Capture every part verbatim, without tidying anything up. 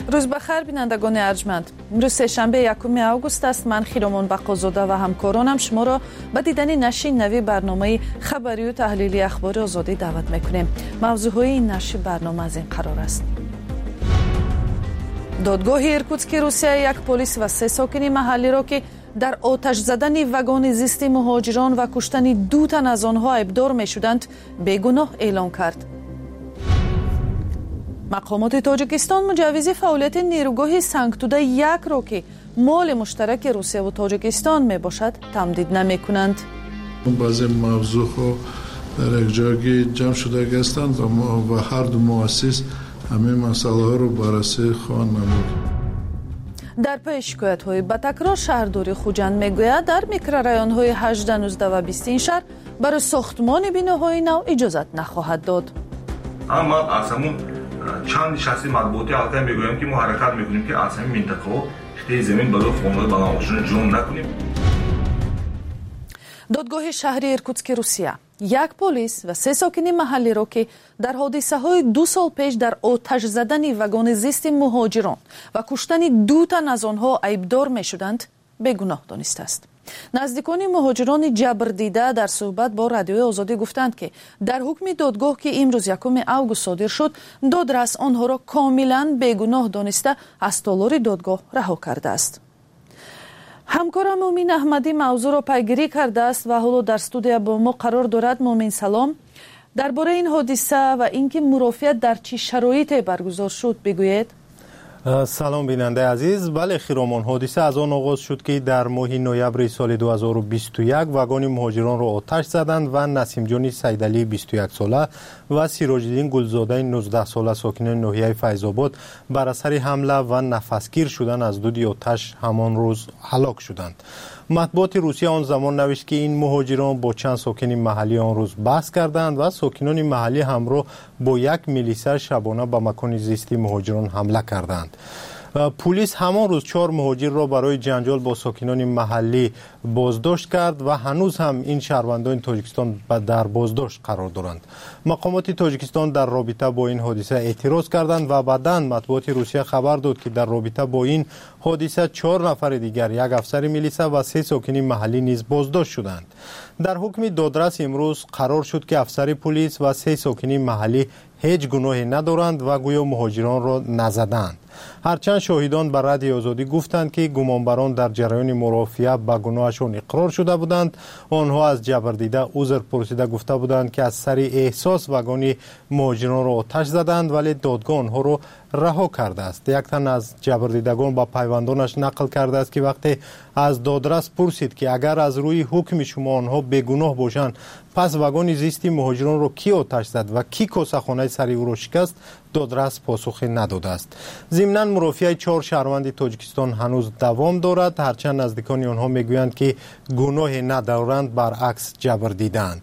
روز بخیر بینندگان ارجمند. امروز سه‌شنبه یکم آگوست است. من خیرمان بقازاده و همکارانم شما را به دیدن نشر نوی برنامه خبری و تحلیلی اخبار آزادی دعوت میکنیم. موضوعهای این نشر برنامه از این قرار است: دادگاه ایرکوتسک روسیه یک پلیس و سه ساکن محلی را که در آتش زدن واگن زیست مهاجران و کشتن دو تن از آنها ایبدار می شدند بیگناه اعلام کرد. مقامات تاجیکستان مجوز فعالیت نیروگاه سنگتوده یک را که مال مشترک روسیه و تاجیکستان می باشد تمدید نمی کنند. بعضی موضوع ها در یک جایی جمع شده هستند و هر دو مؤسس همه مسئله ها رو بررسی خواهند نمود. در پی شکایت های به تکرار شهرداری خوجند میگوید در میکرورایون های هجده، نوزده و بیست این شهر برای ساختمان بیناهای نو اجازت نخواهد داد. اما از همون چند شخصی مطبوعاتی حالتا میگویم که ما حرکت میکنیم که از همین منطقه ها اختیار زمین برای فامیل بنامشون جون نکنیم. دادگاه شهری ایرکوتسک روسیه یک پلیس و سه ساکن محلی را که در حادثه های دو سال پیش در آتش زدن واگن زیست مهاجران و کشتن دو تن از آنها ایبدار می شدند بیگناه دانسته است. نزدیکان مهاجران جبر دیده در صحبت با رادیوی آزادی گفتند که در حکم دادگاه که امروز یکم آگوست صادر شد، دادرس آنها را کاملا بیگناه دانسته از تالار دادگاه رها کرده است. همکارم مومین احمدی موضوع را پیگیری کرده است و حالا در استودیو با ما قرار دارد. مومین سلام. درباره این حادثه و اینکه مرافعت در چه شرایطی برگزار شد بگویید. سلام بیننده عزیز. بله خیرمان، حادثه از آن آغاز شد که در ماه نوامبر سال دو هزار و بیست و یک واگن مهاجران را آتش زدند و نسیم جان سیدعلی بیست و یک ساله و سیراج الدین گلزاده نوزده ساله ساکن ناحیه فیض آباد بر اثر حمله و نفسگیر شدن از دود آتش همان روز هلاک شدند. مطبوعات روسیه آن زمان نوشت که این مهاجران با چند ساکن محلی آن روز بحث کردند و ساکنان محلی همراه با یک میلیسه شبانه به مکان زیست مهاجران حمله کردند. پلیس همان روز چهار مهاجر را برای جنجال با ساکنان محلی بازداشت کرد و هنوز هم این شهروندان تاجیکستان در بازداشت قرار دارند. مقامات تاجیکستان در رابطه با این حادثه اعتراض کردند و بعداً مطبوعات روسیه خبر داد که در رابطه با این حادثه چهار نفر دیگر، یک افسر میلیسه و سه ساکن محلی نیز بازداشت شدند. در حکم دادرس امروز قرار شد که افسر پلیس و سه ساکن محلی هیچ گناهی ندارند و گویا مهاجران را نزدند. هرچند شاهدان بر رادیوی آزادی گفتند که گمانبران در جریان مرافعه به گناهشان اقرار شده بودند. آنها از جبردیده عذر پرسیده گفته بودند که از سر احساس واگن مهاجران را آتش زدند، ولی دادگاه آنها را رها کرده است. یک تن از جبردیدگان با پیوندانش نقل کرده است که وقتی از دادرس پرسید که اگر از روی حکم شما آنها بیگناه باشند، پس واگن زیست مهاجران را کی آتش زد و کی کاسه‌خانه سری او را شکست، دادرس پاسخی نداده است. ضمناً مرافعه چهار شهروند تاجیکستان هنوز دوام دارد، هرچند نزدیکان آنها میگویند که گناهی ندارند، برعکس جبر دیدند.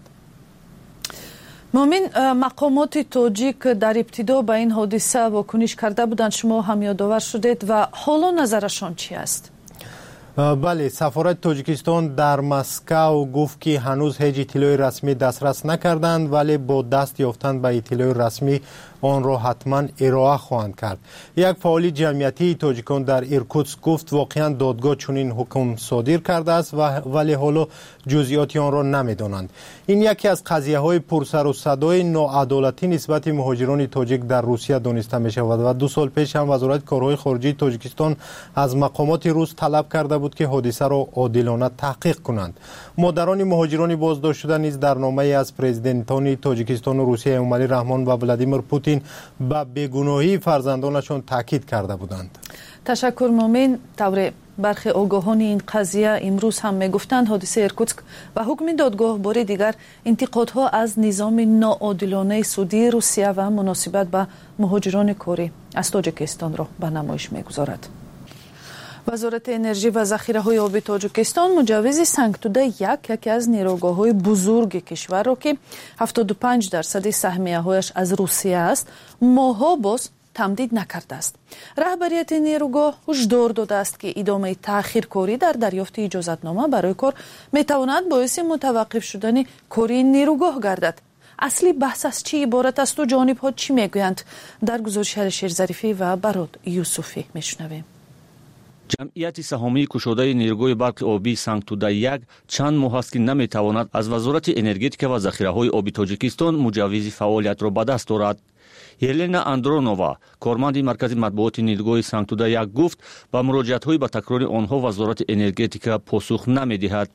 مومین، مقامات تاجیک در ابتدا به این حادثه واکنش کرده بودند، شما هم یادآور شدید و حالا نظرشان چی است؟ بله، سفارت تاجیکستان در مسکو گفت که هنوز هیچ اطلاع رسمی دسترس نکردند، ولی با دست یافتن به اطلاع رسمی آن را حتما ارائه خواهند کرد. یک فعال جمعیتی تاجیکان در ایرکوتسک گفت واقعا دادگاه چنین حکم صادر کرده است و ولی حالا جزئیات آن را نمیدانند. این یکی از قضیه های پرسر و صدای ناعدالتی نسبت مهاجران تاجیک در روسیه دانسته می شود و دو سال پیش هم وزارت کارهای خارجه تاجیکستان از مقامات روس طلب کرده بود که حادثه را عادلانه تحقیق کنند. مادران مهاجران بازداشت شده نیز در نامه از پرزیدنتان تاجیکستان و روسیه امومالی رحمان و ولادیمیر پوتین به بیگناهی فرزندانشان تاکید کرده بودند. تشکر مومین. طور برخی آگاهان این قضیه امروز هم میگفتند حادثه ایرکوتسک و حکم دادگاه بار دیگر انتقادها از نظام ناعادلانه سعودی روسیه و مناسبت به مهاجران کاری از تاجیکستان را به نمایش میگذارد. وزارت انرژی و ذخیره‌های آبی تاجیکستان مجوز سنگتوده یک یکی از نیروگاه‌های بزرگ کشور را که هفتاد و پنج درصد سهمیه‌هایش از روسیه است ماها باز تمدید نکرده است. رهبریت نیروگاه هشدار داده است که ادامه تأخیرکاری در دریافت اجازتنامه برای کار میتواند باعث متوقف شدن کاری نیروگاه گردد. اصلی بحث از چی عبارت است و جانب‌ها چی میگویند؟ در گزارش علیشیر ظریفی و براد یوسفی میشنویم. جمعیت سهامی کشوده نیروگاه برق آبی سنگتوده یک چند ماه است که نمیتواند از وزارت انرژتیک و ذخیره‌های آبی تاجیکستان مجوز فعالیت را به دست دارد. هلنا اندرونووا کارمند مرکز مطبوعات نیروگاه سنگتوده یک گفت با مراجعت‌های به تکرار آنها وزارت انرژتیک پاسخ نمی‌دهد.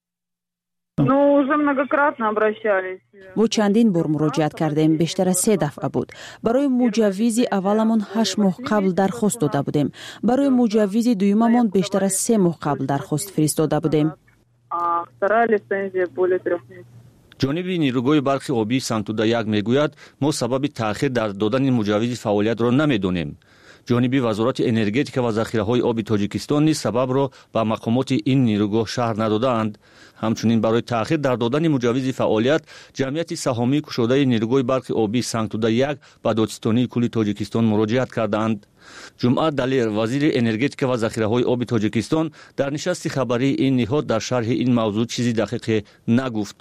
ما چندین بار مراجعت کردیم، بیشتر از سه دفعه بود. برای مجوز اولمون هشت ماه قبل درخواست داده بودیم. برای مجوز دویممون بیشتر از سه ماه قبل درخواست فرستاده بودیم. جانب نیروگاه برق آبی سنگتوده یک میگوید ما سبب تأخیر در دادن مجوز فعالیت را نمیدونیم. جانب وزارت انرژتیک و ذخیره‌های آبی تاجیکستان نیز سبب را به مقامات این نیروگاه شهر ندادند. همچنین برای تأخیر در دادن مجوز فعالیت جمعیت سهامی کشوده نیروگاه برق آبی سنگتوده یک به دادستانی کل تاجیکستان مراجعت کردند. جمعه دلیر وزیر انرژتیک و ذخیره‌های آبی تاجیکستان در نشست خبری این نهاد در شرح این موضوع چیزی دقیق نگفت.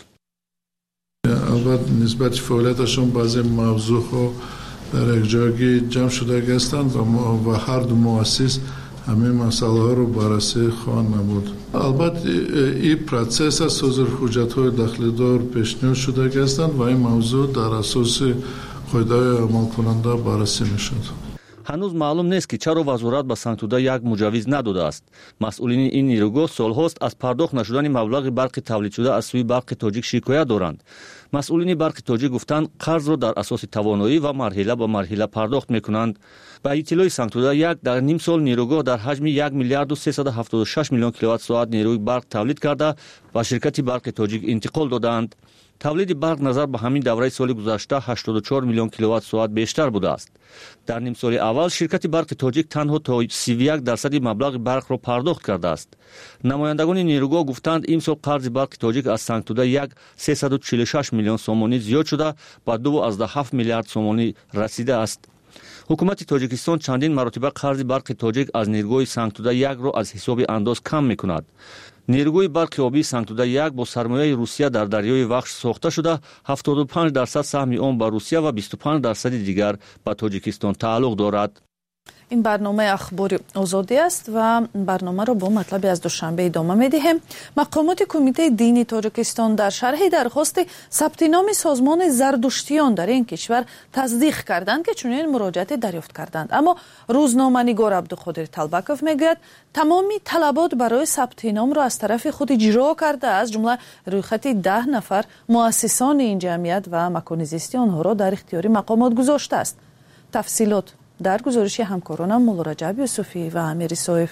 البته نسبت فعالیتشون بعضی موضوع ها در یک جایی جمع شده هستند و هر دو مؤسس همه مسئله ها رو بررسی خواهند نمود. البته این پروسس از صادر حجت های داخلی دار پیشنهاد شده هستند و این موضوع در اساس قاعده عمل کننده بررسی میشد. هنوز معلوم نیست که چرا وزارت به سنگتوده یک مجوز نداده است. مسئولین این نیروگاه سالهاست از پرداخت نشدن مبلغ برق تولید شده از سوی برق تاجیک شکایت دارند. مسئولین برق تاجیک گفتند قرض را در اساس توانایی و مرحله به مرحله پرداخت میکنند. به اطلاع سنگتوده یک در نیم سال نیروگاه در حجم یک میلیارد و سیصد و هفتاد و شش میلیون کیلووات ساعت نیروی برق تولید کرده و شرکت برق تاجیک انتقال دادند. تولید برق نظر به همین دوره سال گذشته هشتاد و چهار میلیون کیلووات ساعت بیشتر بوده است. در نیم سال اول شرکت برق تاجیک تنها تا سی و یک درصد مبلغ برق را پرداخت کرده است. نمایندگان نیروگاه گفتند این سال قرض برق تاجیک از سنگتوده یک سیصد و چهل و شش میلیون سومانی زیاد شده و دو و هفت میلیارد سومانی رسیده است. حکومت تاجیکستان چندین مرتبه قرض برق تاجیک از نیروگاه سنگتوده یک را از حساب انداز کم میکند. نیروگاه برق آبی سنگتوده یک با سرمایه روسیه در دریای وخش ساخته شده هفتاد و پنج درصد سهم آن به روسیه و بیست و پنج درصد دیگر به تاجیکستان تعلق دارد. این برنامه اخبار آزادی است و برنامه را با مطلبی از دوشنبه ادامه می‌دهیم. مقامات کمیته دینی تاجیکستان در شرح درخواست ثبت نام سازمان زردشتیان در این کشور تصدیق کردند که چنین مراجعت دریافت کردند. اما روزنامه‌نگار عبدالقادر طلبکوف میگوید تمامی طلبات برای ثبت نام را از طرف خود اجرا کرده، از جمله رویخط ده نفر مؤسسان این جمعیت و مکان زیستی آنها را در اختیار مقامات گذاشته است. تفصیلات در گزارش همکارانم مولا رجب یوسفی و امیر صایف.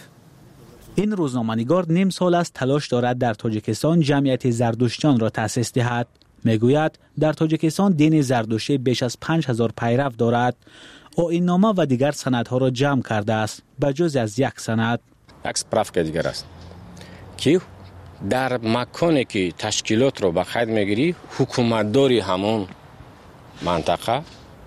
این روزنامه‌نگار نیم سال است تلاش دارد در تاجیکستان جمعیت زردشتیان را تأسیس دهد. میگوید در تاجیکستان دین زردشتی بیش از پنج هزار پیرو دارد. آیین‌نامه و دیگر سندها را جمع کرده است به جز از یک سند. یک سپرافکا دیگر است که در مکانی که تشکیلات را به خود میگیری حکومتداری همون منطقه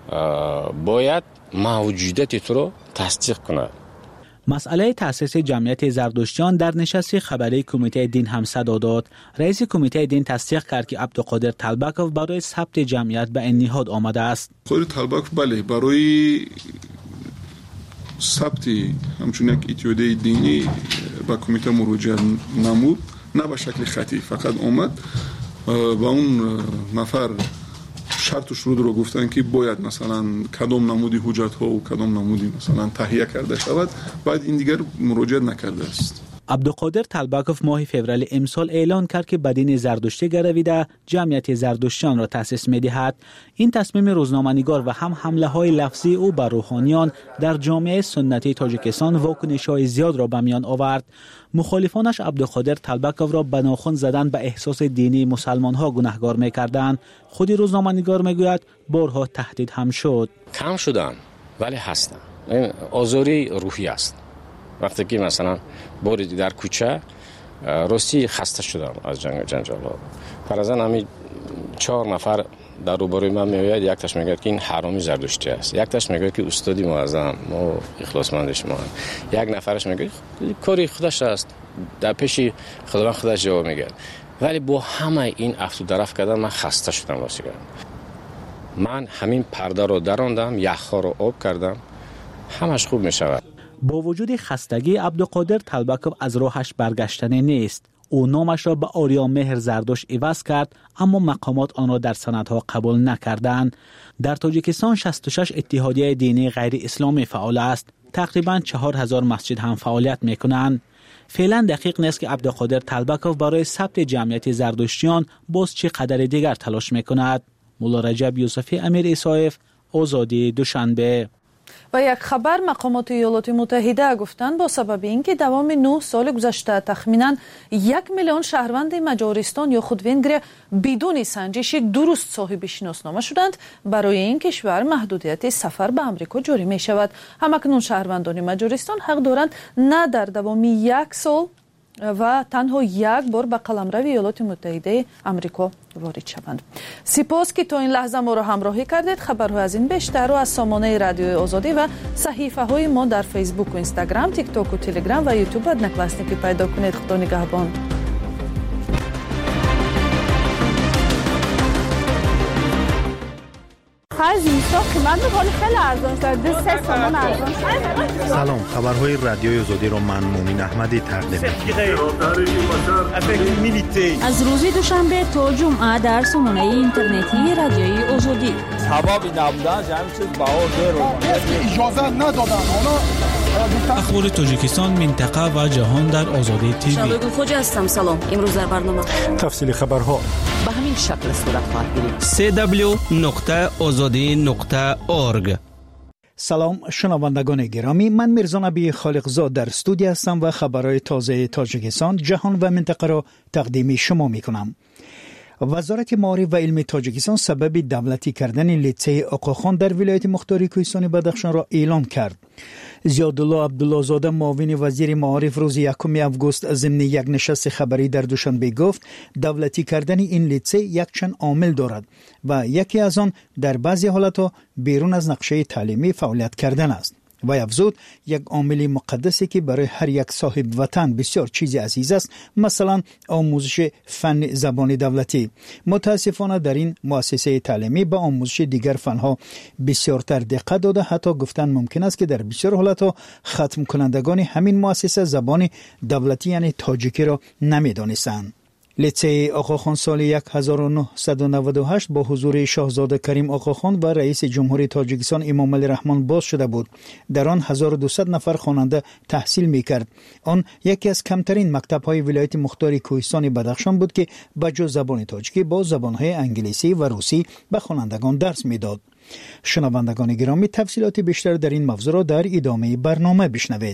باید موجودیت تو رو تصدیق کند. مسئله تأسیس جمعیت زردشتیان در نشست خبری کمیته دین هم صدا داد. رئیس کمیته دین تصدیق کرد که عبدالقادر طلبکوف برای ثبت جمعیت به این نهاد آمده است. خود طلبکوف بله برای ثبت همچون یک اتحادیه دینی به کمیته مراجعه نمود، نه به شکل خطی، فقط آمد و اون نفر شرط و شروط رو گفتن که باید مثلا کدام نمودی حجت ها و کدام نمودی مثلا تهیه کرده شود، بعد این دیگر مراجعه نکرده است. عبدالقادر طلبکوف ماه فوریه امسال اعلان کرد که به دین زردشتی گرویده جمعیت زردشتیان را تأسیس می‌دهد. این تصمیم روزنامه‌نگار و هم حمله های لفظی او بر روحانیان در جامعه سنتی تاجیکستان واکنش‌های زیاد را به میان آورد. مخالفانش عبدالقادر طلبکوف را به ناخن زدن به احساس دینی مسلمان‌ها گناهکار می‌کردند. خود روزنامه‌نگار میگوید بارها تهدید هم شد. کم شدن ولی هستن. این آزاری روحی است. وقتی که مثلا بوری در کوچه راستی خسته شدم از جنگ جنجال ها. فرضاً همین چهار نفر در روبروی من میآید، یک تاش میگه که این حرامی زردشتی است، یک تاش میگه که استادی معظم ما اخلاصمندش ما، یک نفرش میگه کاری خودش است، در پیش خداوند خودش جواب میگه. ولی با همه این افت و درفت کردن من خسته شدم واسه. من همین پرده رو دراندم، یخ‌ها رو آب کردم، همش خوب می شود. با وجود خستگی عبدالقادر طلبکوف از راهش برگشتنی نیست. او نامش را به آریامهر زردشت عوض کرد، اما مقامات آن را در سندها قبول نکردند. در تاجیکستان شصت و شش اتحادیه دینی غیر اسلامی فعال است. تقریباً چهار هزار مسجد هم فعالیت میکنند. فعلا دقیق نیست که عبدالقادر طلبکوف برای ثبت جمعیت زردشتیان باز چه قدر دیگر تلاش میکند. مولا رجب یوسفی، امیر ایسایف، آزادی، دوشنبه. و یک خبر مقامات ایالات متحده گفتند با سبب اینکه دوام نه سال گذشته تخمیناً یک میلیون شهروند مجارستان یا خود وینگر بدون سنجش درست صاحب شناسنامه شدند، برای این کشور محدودیت سفر به آمریکا جاری می شود. همکنون شهروندان مجارستان حق دارند نه در دوام یک سال و تنها یک بار به قلمرو ایالات متحده آمریکا وارد شوند. سپاس که تا این لحظه ما را همراهی کردید. خبرها از این بیشتر رو از سامانه رادیوی آزادی و صحیفه های ما در فیسبوک و اینستاگرام، تیک تاک و تلگرام و یوتیوب نکلاسنیکی پیدا کنید. خدا نگهبان. سلام، خبرهای رادیوی آزادی را من مومن احمدی تقدیم می‌کنم. از روز دوشنبه تا جمعه در سامانه اینترنتی رادیوی آزادی. سبب نبودن جمعی چیز باور رو اجازه ندادن. اخبار تاجیکستان، منطقه و جهان در آزادی تیوی. شبگو خوج هستم. سلام. امروز در برنامه تفصیل خبرها به همین شکل صورت خواهد گرفت. سی دبلیو نقطه آزادی نقطه اورگ. سلام شنوندگان گرامی، من میرزا نبی خالقزاد در استودیو هستم و خبرهای تازه تاجیکستان، جهان و منطقه را تقدیم شما میکنم. وزارت معارف و علم تاجیکستان سبب دولتی کردن لیسه آقاخان در ولایت مختار کوهستان بدخشان را اعلام کرد. زیادالله عبدالله زاده معاون وزیر معارف روز یکم آگوست ضمن یک نشست خبری در دوشنبه گفت دولتی کردن این لیسه یک چند عامل دارد و یکی از آن در بعضی حالتها بیرون از نقشه تعلیمی فعالیت کردن است. و افزود یک عامل مقدسی که برای هر یک صاحب وطن بسیار چیزی عزیز است، مثلا آموزش فن زبان دولتی. متاسفانه در این مؤسسه تعلیمی به آموزش دیگر فنها بسیارتر دقت داده، حتی گفتن ممکن است که در بسیار حالتها ختم کنندگان همین مؤسسه زبان دولتی یعنی تاجیکی را نمیدانستند. لیسه آقاخان سال هزار و نهصد و نود و هشت با حضور شاهزاده کریم آقاخان و رئیس جمهوری تاجیکستان امام علی رحمان باز شده بود. در آن هزار و دویست نفر خواننده تحصیل می‌کرد. آن یکی از کمترین مکتب‌های ولایت مختار کوهستان بدخشان بود که بجز زبان تاجیکی با زبان‌های انگلیسی و روسی به خوانندگان درس می‌داد. شنوندگان گرامی، تفصیلات بیشتر در این موضوع را در ادامه برنامه بشنوید.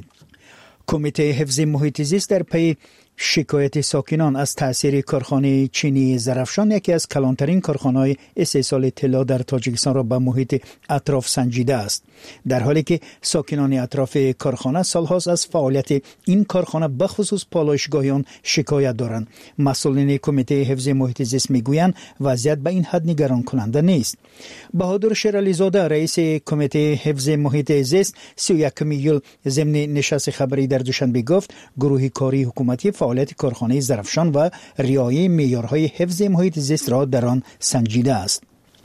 کمیته حفظ محیط زیست در پی شکایت ساکنان از تأثیر کارخانه چینی زرافشان، یکی از کلانترین کارخانه‌های استحصال طلا در تاجیکستان را به محیط اطراف سنجیده است، در حالی که ساکنان اطراف کارخانه سالهاست از فعالیت این کارخانه به خصوص پالایشگاهیان شکایت دارند. مسئولین کمیته حفظ محیط زیست میگویند وضعیت به این حد نگران کننده نیست. بهادر شیرعلی زاده رئیس کمیته حفظ محیط زیست سی و یکم ایول ضمن نشست خبری در دوشنبه گفت گروه کاری حکومتی فعالیت کارخانه زرافشان و رعایت معیارهای حفظ محیط زیست را در آن سنجیده است.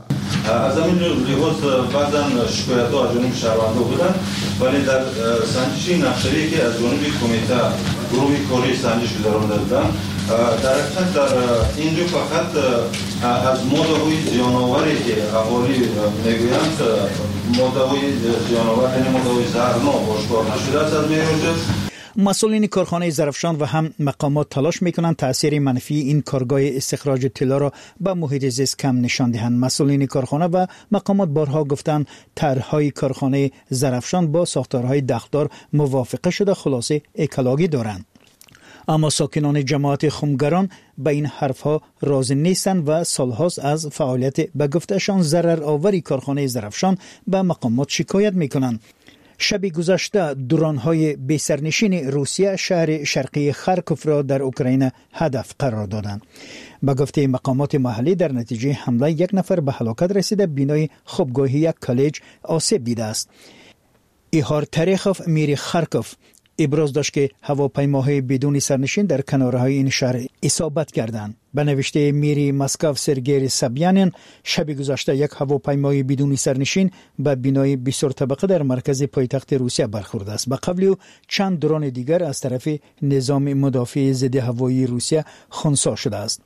از همین لحاظ بعضا شکایت‌ها از جانب شهروندان بودند، ولی در سنجش نقشه‌ای که از جانب کمیته گروه کاری سنجش گذرانده بودند، در حقیقت در اینجا فقط از ماده‌های زیان‌آوری که اهالی میگویند ماده‌های زیان‌آور یعنی ماده‌های زهرناک آشکار نشده است از معیار. مسئولین کارخانه زرافشان و هم مقامات تلاش میکنند تأثیر منفی این کارگاه استخراج طلا را به محیط زیست کم نشان دهند. مسئولین کارخانه و مقامات بارها گفتند طرحهای کارخانه زرافشان با ساختارهای دخدار موافقه شده، خلاصه اکلاگی دارند. اما ساکنان جماعت خمگران به این حرفها راضی نیستند و سالهاست از فعالیت به گفتشان ضرر آوری کارخانه زرافشان به مقامات شکایت میکنند. شب گذشته درون‌های بی‌سرنشین روسیه شهر شرقی خارکوف را در اوکراین هدف قرار دادند. به گفته مقامات محلی در نتیجه حمله یک نفر به هلاکت رسیده، بینای خوابگاهی یک کالج آسیب دیده است. ایهار تاریخوف میر خارکوف ابراز داشت که هواپیماهای بدون سرنشین در کنارهای این شهر اصابت کردند. به نوشته میری مسکو سرگئی سبیانین، شب گذشته یک هواپیمای بدون سرنشین به بنای بسیار طبقه در مرکز پایتخت روسیه برخورده است. به قبل او چند درون دیگر از طرف نظام مدافع ضد هوایی روسیه خنثی شده است.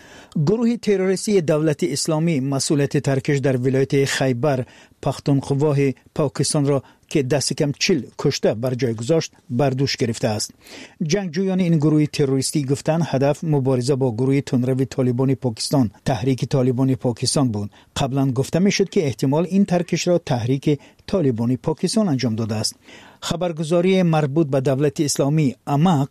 گروه تروریستی دولت اسلامی مسئولیت ترکش در ولایت خیبر پختونخوا پاکستان را که دست کم چل کشته بر جای گذاشت بر دوش گرفته است. جنگجویان این گروه تروریستی گفتند هدف مبارزه با گروه تندرو طالبان پاکستان، تحریک طالبان پاکستان بود. قبلا گفته میشد که احتمال این ترکش را تحریک طالبان پاکستان انجام داده است. خبرگزاری مربوط به دولت اسلامی اماک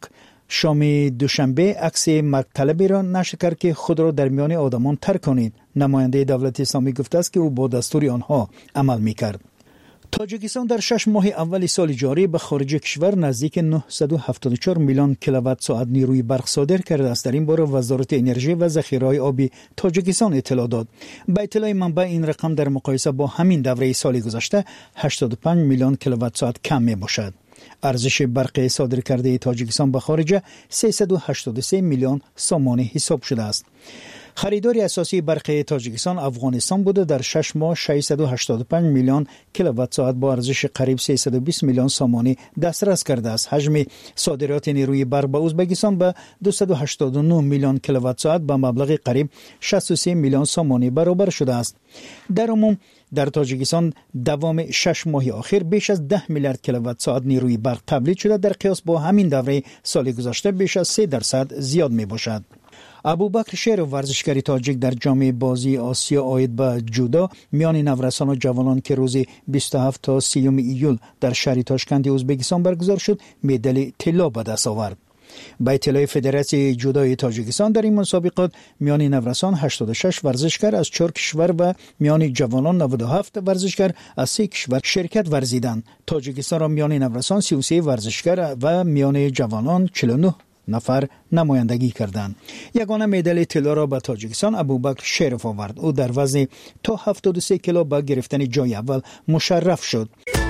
شام دوشنبه عکس مطلبی را نشر کرد که خود را در میان آدمان ترک کنید. نماینده دولت اسلامی گفته است که او با دستور آنها عمل میکرد. تاجیکستان در شش ماه اول سال جاری به خارج کشور نزدیک نهصد و هفتاد و چهار میلیون کیلووات ساعت نیروی برق صادر کرده است. در این باره وزارت انرژی و ذخیره‌های آبی تاجیکستان اطلاع داد. به اطلاع منبع این رقم در مقایسه با همین دوره سال گذشته هشتاد و پنج میلیون کیلووات ساعت کم می باشد. ارزش برق صادر کرده تاجیکستان به خارج سیصد و هشتاد و سه میلیون سوم حساب شده است. خریدار اساسی برق تاجیکستان افغانستان بوده. در شش ماه ششصد و هشتاد و پنج میلیون کیلووات ساعت با ارزش قریب سیصد و بیست میلیون سوم دسترس کرده است. حجم صادرات نیروی برق به ازبکستان به دویست و هشتاد و نه میلیون کیلووات ساعت با مبلغ قریب شصت و سه میلیون سوم برابر شده است. در عموم در تاجیکستان دوام شش ماه اخیر بیش از ده میلیارد کیلووات ساعت نیروی برق تولید شده. در قیاس با همین دوره سال گذشته بیش از سه درصد زیاد می باشد. ابوبکر شیر ورزشکار تاجیک در جام بازی آسیا عاید به جودو میان نورسان و جوانان که روز بیست و هفت تا سی ایول در شهر تاشکند ازبکستان برگزار شد مدال طلا به دست آورد. به اطلاع فدراسیون جودوی تاجیکستان در این مسابقات میان نورسان هشتاد و شش ورزشکار از چهار کشور و میان جوانان نود و هفت ورزشکار از سه کشور شرکت ورزیدند. تاجیکستان را میان نورسان سی و سه ورزشکار و میان جوانان چهل و نه نفر نمایندگی کردند. یگانه مدال طلا را به تاجیکستان ابوبکر شریف آورد. او در وزن تا هفتاد و سه کیلو با گرفتن جای اول مشرف شد.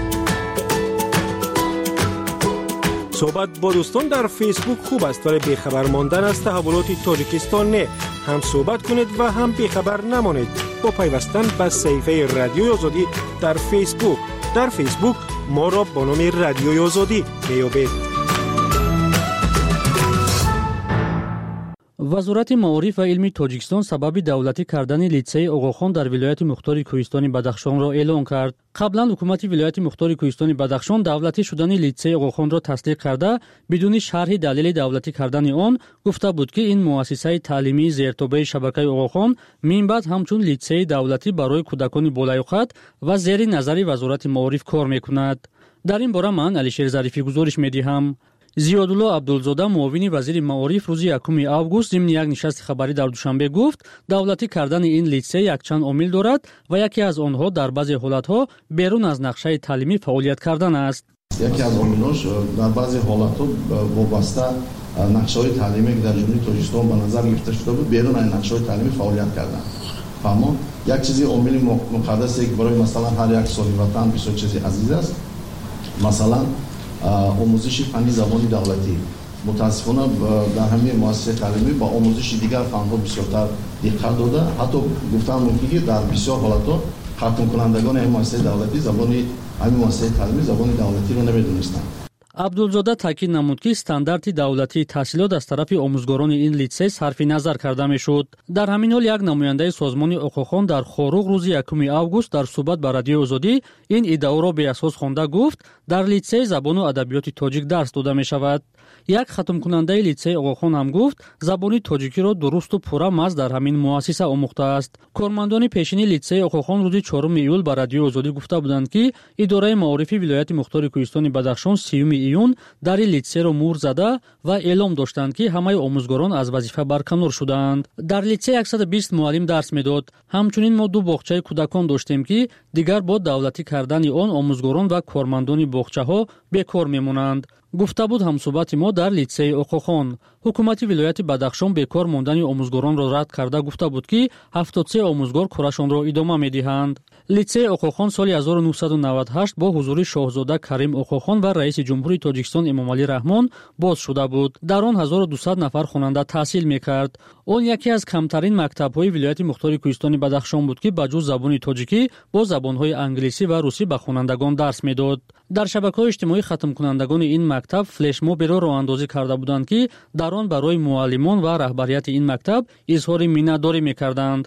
صحبت با دوستان در فیسبوک خوب است ولی بیخبر ماندن از تحولات تاجیکستان نه. هم صحبت کنید و هم بیخبر نمانید با پیوستن به صفحه رادیوی آزادی در فیسبوک. در فیسبوک ما را با نام رادیوی آزادی میابید. وزارت معارف و علم تاجیکستان سبب دولتی کردن لیسه اوغاخان در ولایت مختار کوهستان بدخشان را اعلام کرد. قبلا حکومت ولایت مختار کوهستان بدخشان دولتی شدن لیسه اوغاخان را تصدیق کرده بدون شرح دلیل دولتی کردن آن گفته بود که این مؤسسه تعلیمی زیرتابع شبکه اوغاخان من بعد همچون لیسه دولتی برای کودکان بالایقت و زیر نظر وزارت معارف کار میکند. در این باره من علیشیر ظریفی گزارش میدهم. زیادالله عبدالزاده معاون وزیر معارف روز یکم آگوست ضمن یک نشست خبری در دوشنبه گفت دولتی کردن این لیسه یک چند عامل دارد و یکی از آنها در بعضی حالتها بیرون از نقشه تعلیمی فعالیت کردن است. یکی از عاملش در بعضی حالتها وابسته نقشه تعلیمی که در جمهوری تاجیکستان به نظر گرفته شده بود بیرون از نقشه تعلیمی فعالیت کردن. اما یک چیزی عامل مقدسی که برای مثلا هر یک سالی وطن بسیار چیزی عزیز است. مثلا آموزش فنی زبان دولتی متاسفانه در همین مؤسسه تعلیمی با آموزش دیگر فن‌ها بسیارتر دقت داده. حتی گفتن ممکنه که در بسیار حالت‌ها ختم کنندگان این مؤسسه دولتی زبان همین مؤسسه تعلیمی زبان دولتی رو نمی‌دونستند. عبدالزاده تاکید نمود که استاندارد دولتی تحصیلات از طرف آموزگاران این لیسه صرف نظر کرده میشد. در همین حال یک نماینده سازمان اوغاخان در خوروغ روز یکم آگوست در صحبت با رادیو آزادی این ادعا را به اساس خوانده گفت در لیسه زبان و ادبیات تاجیک درس داده می شود. یک ختم کننده لیسه اوغاخان هم گفت زبان تاجیکی را درست و پورا مز در همین مؤسسه آموخته است. کارمندان پیشین لیسه اوغاخان روز چهارم ایول با رادیو آزادی گفته بودند که اداره معارفی ولایت مختار کوهستان بدخشان سیوم ایون در لیسه را مور زده و اعلام داشتند که همه آموزگاران از وظیفه برکنار شدند. در لیسه صد و بیست معلم درس میداد. همچنین ما دو باغچه کودکان داشتیم که دیگر با دولتی کردن آن آموزگاران و کارمندان باغچه ها بیکار میمونند. гуфта буд ҳамсӯҳбати мо дар литсеи оқохон. ҳукумати вилояти бадахшон бекор мондани омӯзгоронро рад карда гуфта буд ки ҳафтод и се омӯзгор корашонро идома медиҳанд. литсеи оқохон соли ҳазору нуҳсаду навад и ҳашт бо ҳузури шоҳзода Карим Оқохон ва раиси ҷумҳури Тоҷикистон Эмомалӣ Раҳмон боз шуда буд. дар он ҳазору дусад нафар хонанда таҳсил мекард. он яке аз камтарин мактабҳои вилояти мухтори Кӯҳистони Бадахшон буд ки ба ҷуз забони тоҷикӣ бо забонҳои англисӣ ва русӣ ба хонандагон дарс медод. дар шабакаҳои иҷтимоӣ хатмкунандагони ин мактаб флешмоберо роҳандозӣ карда буданд ки дар он барои муаллимон ва раҳбарияти ин мактаб изҳори миннатдорӣ мекарданд.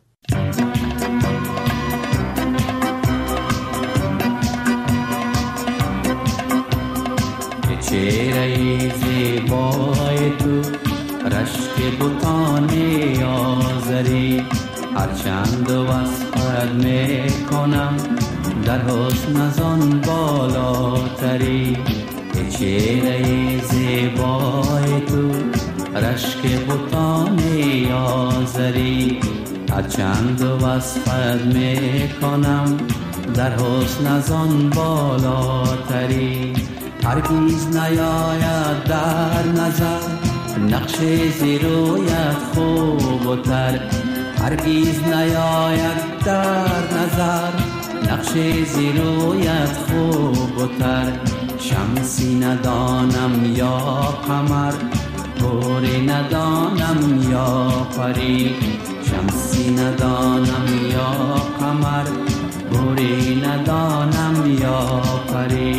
چهره زیبای تو رشک بوتانی آذری هرچند وصفت میکنم در حسن ازان بالاتری چهره زیبای تو رشک بوتانی آذری هرچند وصفت میکنم در حسن ازان بالاتری هرگیز نیاید در نظر نقش زیرویت خوب و تر هرگیز نیاید در نظر نقش زیرویت خوب و تر شمسی ندانم یا قمر پوری ندانم یا پری شمسی ندانم یا قمر پوری ندانم یا پری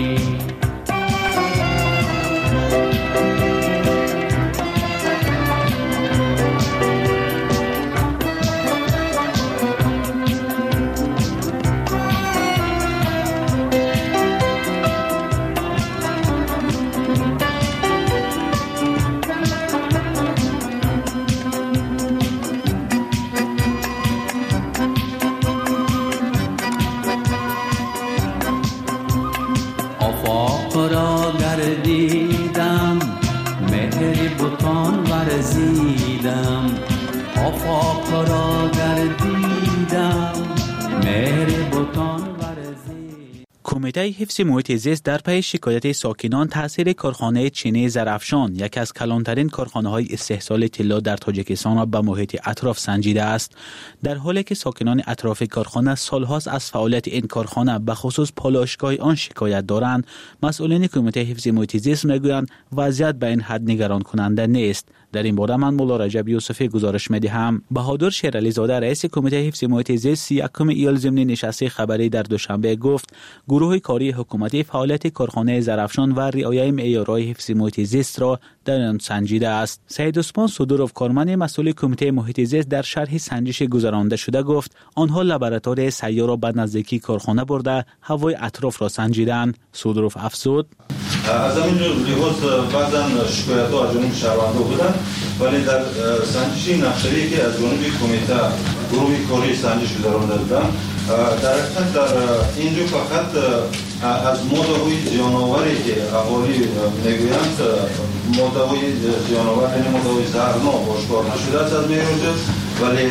کمیته حفظ محیط زیست در پی شکایت ساکنان تاثیر کارخانه چینی زرافشان یکی از کلانترین کارخانه‌های استحصال طلا در تاجیکستان را به محیط اطراف سنجیده است. در حالی که ساکنان اطراف کارخانه سالهاست از فعالیت این کارخانه به خصوص پالایشگاه آن شکایت دارند، مسئولین کمیته حفظ محیط زیست میگویند وضعیت به این حد نگران کننده نیست. در این باره من مولا رجب یوسفی گزارش می‌دهم. بهادر شیرعلی زاده رئیس کمیته حفظ محیط زیست یکم ایال ضمن نشست خبری در دوشنبه گفت گروه کاری حکومتی فعالیت کارخانه زرافشان و رعایت معیارهای حفظ محیط زیست را در آن سنجیده است. سید عثمان صدورov کارمند مسئول کمیته محیط زیست در شرح سنجش گذرانده شده گفت آنها لابراتوار سیار را به نزدیکی کارخانه برده هوای اطراف را سنجیدند. صدورov افزود از همین لحاظ بعضا شکایت‌ها از جانب شهروندان بودند، ولی در سنجش نقشه‌ای که از جانب کمیته گروه کاری سنجش گذرانده بودند، در حقیقت در اینجا فقط از ماده‌های زیان‌آوری که اهالی میگویند ماده‌های زیان‌آور یعنی ماده‌های زهرناک آشکار نشده است از معیارجات، ولی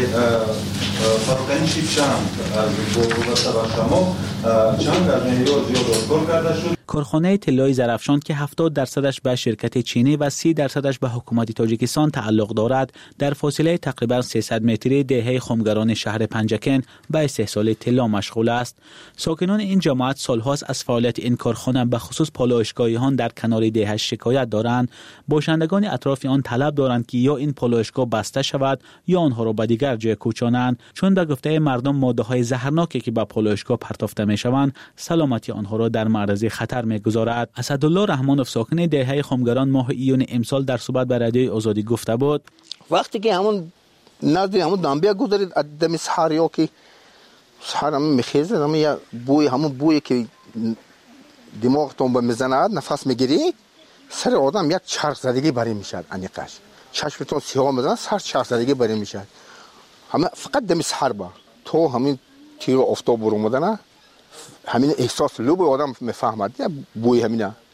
فرقنشی چند از بابت بر شما چند از معیار زیاد آشکار کرده شد. کارخانه طلای زرافشان که هفتاد درصدش به شرکت چینی و سی درصدش به حکومت تاجیکستان تعلق دارد در فاصله تقریبا سیصد متری دهه خمگران شهر پنجکن به استحصال طلا مشغول است. ساکنان این جماعت سالهاست از فعالیت این کارخانه به خصوص پالایشگاه آن در کنار دهه شکایت دارند. باشندگان اطراف آن طلب دارند که یا این پالایشگاه بسته شود یا آنها را به دیگر جای کوچانند، چون به گفته مردم ماده‌های زهرناکی که به پالایشگاه پرتافته می‌شوند سلامتی آنها را در معرض خطر می‌گذارد. اسدالله رحمانوف ساکن دهه خمگران ماه ایون امسال در صحبت با رادیوی آزادی گفته بود وقتی که همون نزد همون دنبیا گذارید دم سحریا که سحر هم میخیزه همون یا بوی همون بوی که دماغتون به میزنه نفس میگیری سر آدم یک چرخ زدگی بری میشد انیقش چشمتون سیاه میزنه سر چرخ زدگی بری میشد همه فقط دم سحر با تو همین تیر آفتاب برو مدنه همین احساس لب آدم میفهمد بوی همینا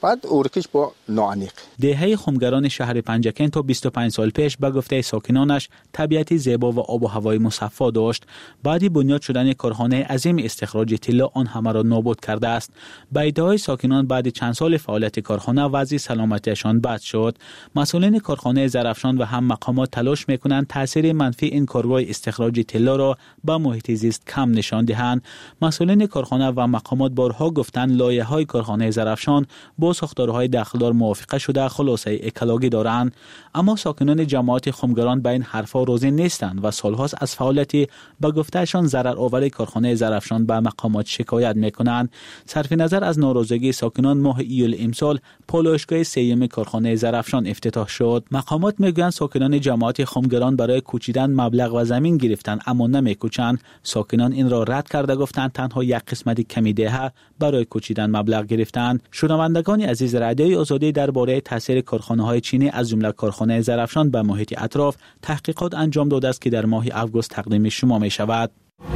بعد اورکش با نوعنیق. دهه خمگران شهر پنجکن تا بیست و پنج سال پیش به گفته ساکنانش طبیعت زیبا و آب و هوای مصفا داشت. بعد بنیاد شدن کارخانه عظیم استخراج طلا آن همه را نابود کرده است. به ادعای ساکنان بعد چند سال فعالیت کارخانه وضع سلامتیشان بد شد. مسئولین کارخانه زرافشان و هم مقامات تلاش میکنند تاثیر منفی این کارگاه استخراج طلا را به محیط زیست کم نشان دهند. مسئولین کارخانه و مقامات بارها گفتند لایحه‌های کارخانه زرافشان با ساختارهای داخلدار موافقه شده خلاصه اکلاگی دارند، اما ساکنان جماعت خمگران به این حرفا راضی نیستند و سالهاست از فعالیت به گفتهشان ضررآور کارخانه زرافشان به مقامات شکایت میکنند. صرف نظر از ناراضگی ساکنان ماه ایول امسال پالایشگاه سیوم کارخانه زرافشان افتتاح شد. مقامات میگویند ساکنان جماعت خمگران برای کوچیدن مبلغ و زمین گرفتند اما نمیکوچند. ساکنان این را رد کرده گفتند تنها یک قسمت کمی دهه برای کوچیدن مبلغ گرفتند. شنوندگان عزیز، رادیوی آزادی درباره تاثیر کارخانه‌های چینی از جمله کارخانه زرافشان به محیط اطراف تحقیقات انجام داده است که در ماه آگوست تقدیم شما می شود.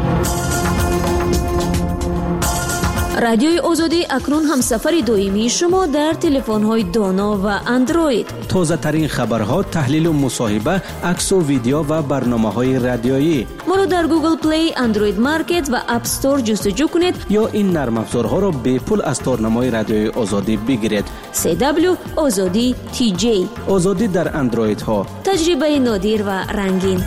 رادیوی آزادی اکنون هم سفر دائمی شما در تلفن‌های دانا و اندروید. تازه ترین خبرها، تحلیل و مصاحبه، عکس و ویدیو و برنامه‌های رادیویی. ما را در گوگل پلی، اندروید مارکت و اپ استور جستجو کنید یا این نرم افزارها را به پول از تارنمای رادیوی آزادی بگیرید. سی دبلیو آزادی تی جی. آزادی در اندروید ها. تجربه نادر و رنگین.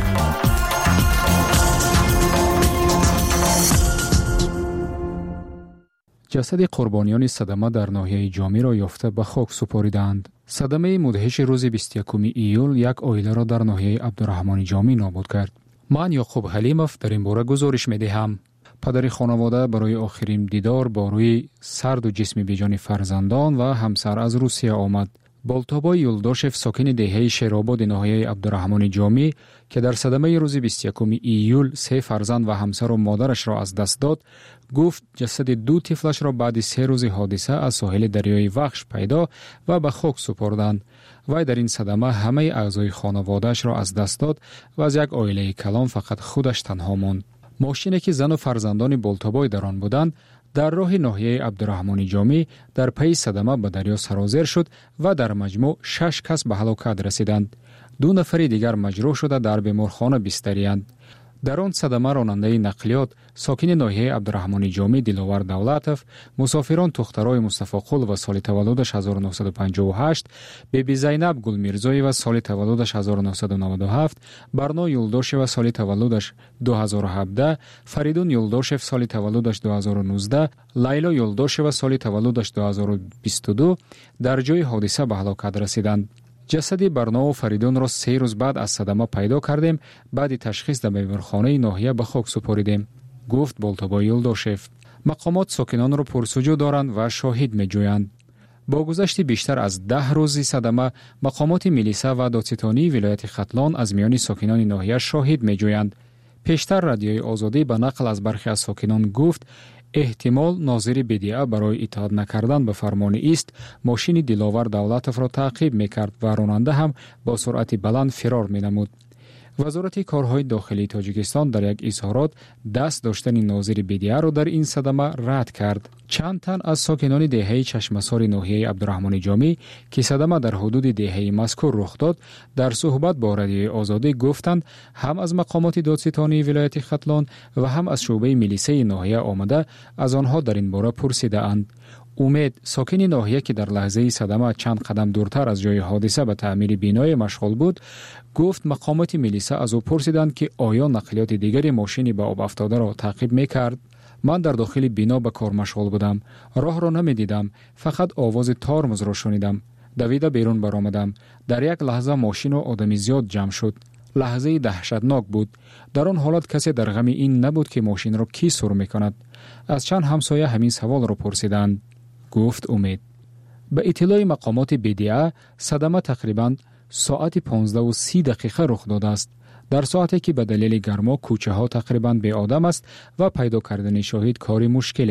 جسد قربانیان صدمه در ناحیه جامی را یافته به خاک سپاریدند. صدمه مدهش روز بیست و یکم ایول یک عائله را در ناحیه عبدالرحمن جامی نابود کرد. من یعقوب حلیمов در این باره گزارش می‌دهم. پدر خانواده برای آخرین دیدار با روی سرد و جسم بیجان فرزندان و همسر از روسیه آمد. بالتابا یولداشف ساکن دهه شیرآباد ناحیه عبدالرحمن جامی که در صدمه روز بیست و یکم ایول سه فرزند و همسر و مادرش را از دست داد، گفت جسد دو طفلش را بعد سه روز حادثه از ساحل دریای وخش پیدا و به خاک سپردند. وی در این صدمه همه اعضای خانواده‌اش را از دست داد و از یک عائله کلان فقط خودش تنها ماند. ماشینی که زن و فرزندان بالتابای در آن بودند در راه ناحیه عبدالرحمن جامی در پی صدمه به دریا سرازیر شد و در مجموع شش کس به هلاکت رسیدند. دو نفر دیگر مجروح شده در بیمارخانه بستری‌اند. در آن صدمه راننده نقلیات ساکن ناحیه عبدالرحمن جامی دلاور دولتов، مسافران دخترای مصطفی قل و سال تولدش هزار و نهصد و پنجاه و هشت، بیبی زینب گل میرزایی و سال تولدش هزار و نهصد و نود و هفت، برنا یولداش و سال تولدش دو هزار و هفده، فریدون یولداشف سال تولدش دو هزار و نوزده، لیلا یولداش و سال تولدش دو هزار و بیست و دو در جای حادثه به هلاکت رسیدند. جسد برنا و فریدون را سه روز بعد از صدمه پیدا کردیم، بعد تشخیص در بیمارخانه ناحیه به خاک سپاریدیم، گفت بالتابا یولداشف. مقامات ساکنان را پرسجو دارند و شاهد می‌جویند. با گذشت بیشتر از ده روزی صدمه، مقامات میلیسه و دادستانی ولایت ختلان از میان ساکنان ناحیه شاهد می‌جویند. پیشتر رادیوی آزادی به نقل از برخی از ساکنان گفت احتمال ناظر بدیعه برای اطاعت نکردن به فرمان است ماشین دلاور دولتов را تعقیب میکرد و راننده هم با سرعت بلند فرار مینمود. وزارت کارهای داخلی تاجیکستان در یک اظهارات دست داشتن ناظر بدیعه را در این صدمه رد کرد. چند تن از ساکنان دهه چشمسار ناحیه عبدالرحمن جامی که صدمه در حدود دهه مذکور رخ داد در صحبت با رادیوی آزادی گفتند هم از مقامات دادستانی ولایت ختلان و هم از شعبه میلیسه ناحیه آمده از آنها در این باره پرسیده اند. امید ساکن ناحیه که در لحظه صدمه چند قدم دورتر از جای حادثه به تعمیر بینای مشغول بود، گفت مقامات میلیسه از او پرسیدند که آیا نقلیات دیگری ماشینی به آب افتاده را تعقیب میکرد. من در داخل بنا به کار مشغول بودم، راه را نمیدیدم، فقط آواز ترمز را شنیدم. دویده بیرون برآمدم. در یک لحظه ماشین و آدمی زیاد جمع شد. لحظه دهشتناک بود. در آن حالت کسی در غم این نبود که ماشین را کی سر میکند. از چند همسایه همین سوال را پرسیدند، گفت امید. به اطلاع مقامات بدیعه صدمه تقریباً ساعت پانزده و سی دقیقه رخ داده است. در ساعتی که به دلیل گرما کوچه ها تقریباً بی آدم است و پیدا کردن شاهد کاری مشکله.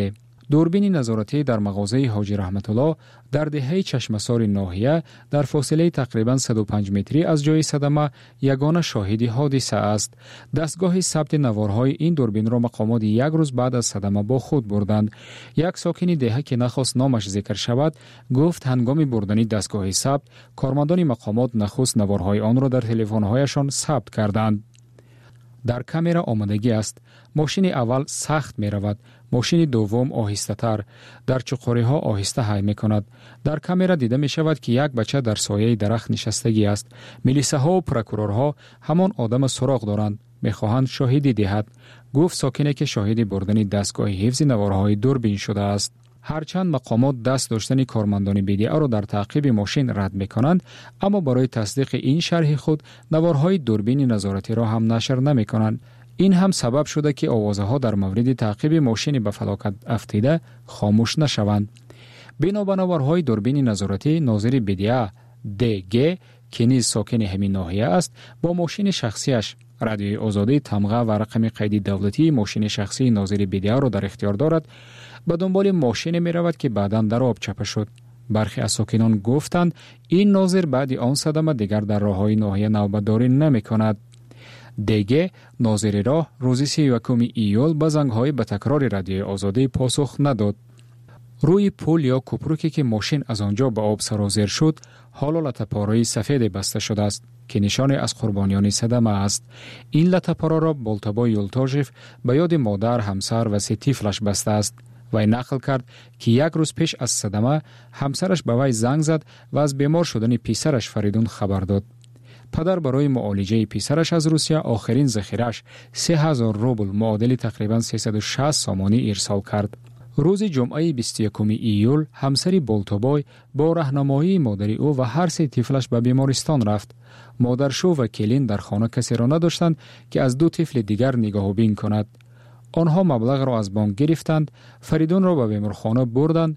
دوربین نظارتی در مغازه حاجی رحمت الله در دهه چشمسار ناحیه در فاصله تقریباً صد و پنج متری از جای صدمه یگانه شاهدی حادثه است. دستگاه ثبت نوارهای این دوربین را مقامات یک روز بعد از صدمه با خود بردند. یک ساکن دهه که نخواست نامش ذکر شود گفت هنگام بردن دستگاه ثبت کارمندان مقامات نخست نوارهای آن را در تلفن‌هایشان ثبت کردند. در کامرا آمادگی است. ماشین اول سخت می رود، ماشین دوم آهسته تر، در چقوری ها آهسته حی می کند. در کامرا دیده می شود که یک بچه در سایه درخت نشستگی است. میلیسه ها و پروکورورها همان آدم سراغ دارند، می خواهند شاهدی دهد. گفت ساکنی که شاهدی بردن دستگاه حفظ نوارهای دوربین شده است. هرچند مقامات دست داشتن کارمندان بی‌دی‌آ را در تعقیب ماشین رد می کنند، اما برای تصدیق این شرح خود نوارهای دوربین نظارتی را هم نشر نمی کنند. این هم سبب شده که آوازها در مورد تعقیب ماشین به فلاکت افتیده خاموش نشوند. بنا به نوارهای دوربین نظارتی، ناظر بی‌دی‌آ دی که نیز ساکن همین ناحیه است، با ماشین شخصیش رادیوی آزادی تمغه و رقم قید دولتی ماشین شخصی ناظر بی‌دی‌آ را در اختیار دارد، به دنبال ماشین می رود که بعداً در آب چپه شد. برخی از ساکنان گفتند این ناظر بعد آن صدمه دیگر در راههای ناحیه نوبتداری نمی کند. دیگه ناظر راه روز سی و یکم ایول به زنگ‌های به تکرار رادیوی آزادی پاسخ نداد. روی پل یا کوپروکی که ماشین از آنجا به آب سرازیر شد، حالا لطه‌پاره‌ای سفید بسته شده است که نشان از قربانیان صدمه است. این لطه‌پاره را بولتابا یولتاژف به یاد مادر، همسر و سه طفلش بسته است. وی نقل کرد که یک روز پیش از صدمه همسرش به وی زنگ زد و از بیمار شدن پسرش فریدون خبر داد. پدر برای معالجه پسرش از روسیه آخرین ذخیره‌اش سه هزار روبل معادل تقریباً سیصد و شصت سامانی ارسال کرد. روز جمعه بیست و یکم ایول همسری بولتابای با راهنمایی مادر او و هر سه طفلش به بیمارستان رفت. مادرشو و کلین در خانه کسی را نداشتند که از دو طفل دیگر نگاهبین کند. آنها مبلغ را از بانک گرفتند، فریدون را به بیمارخانه بردند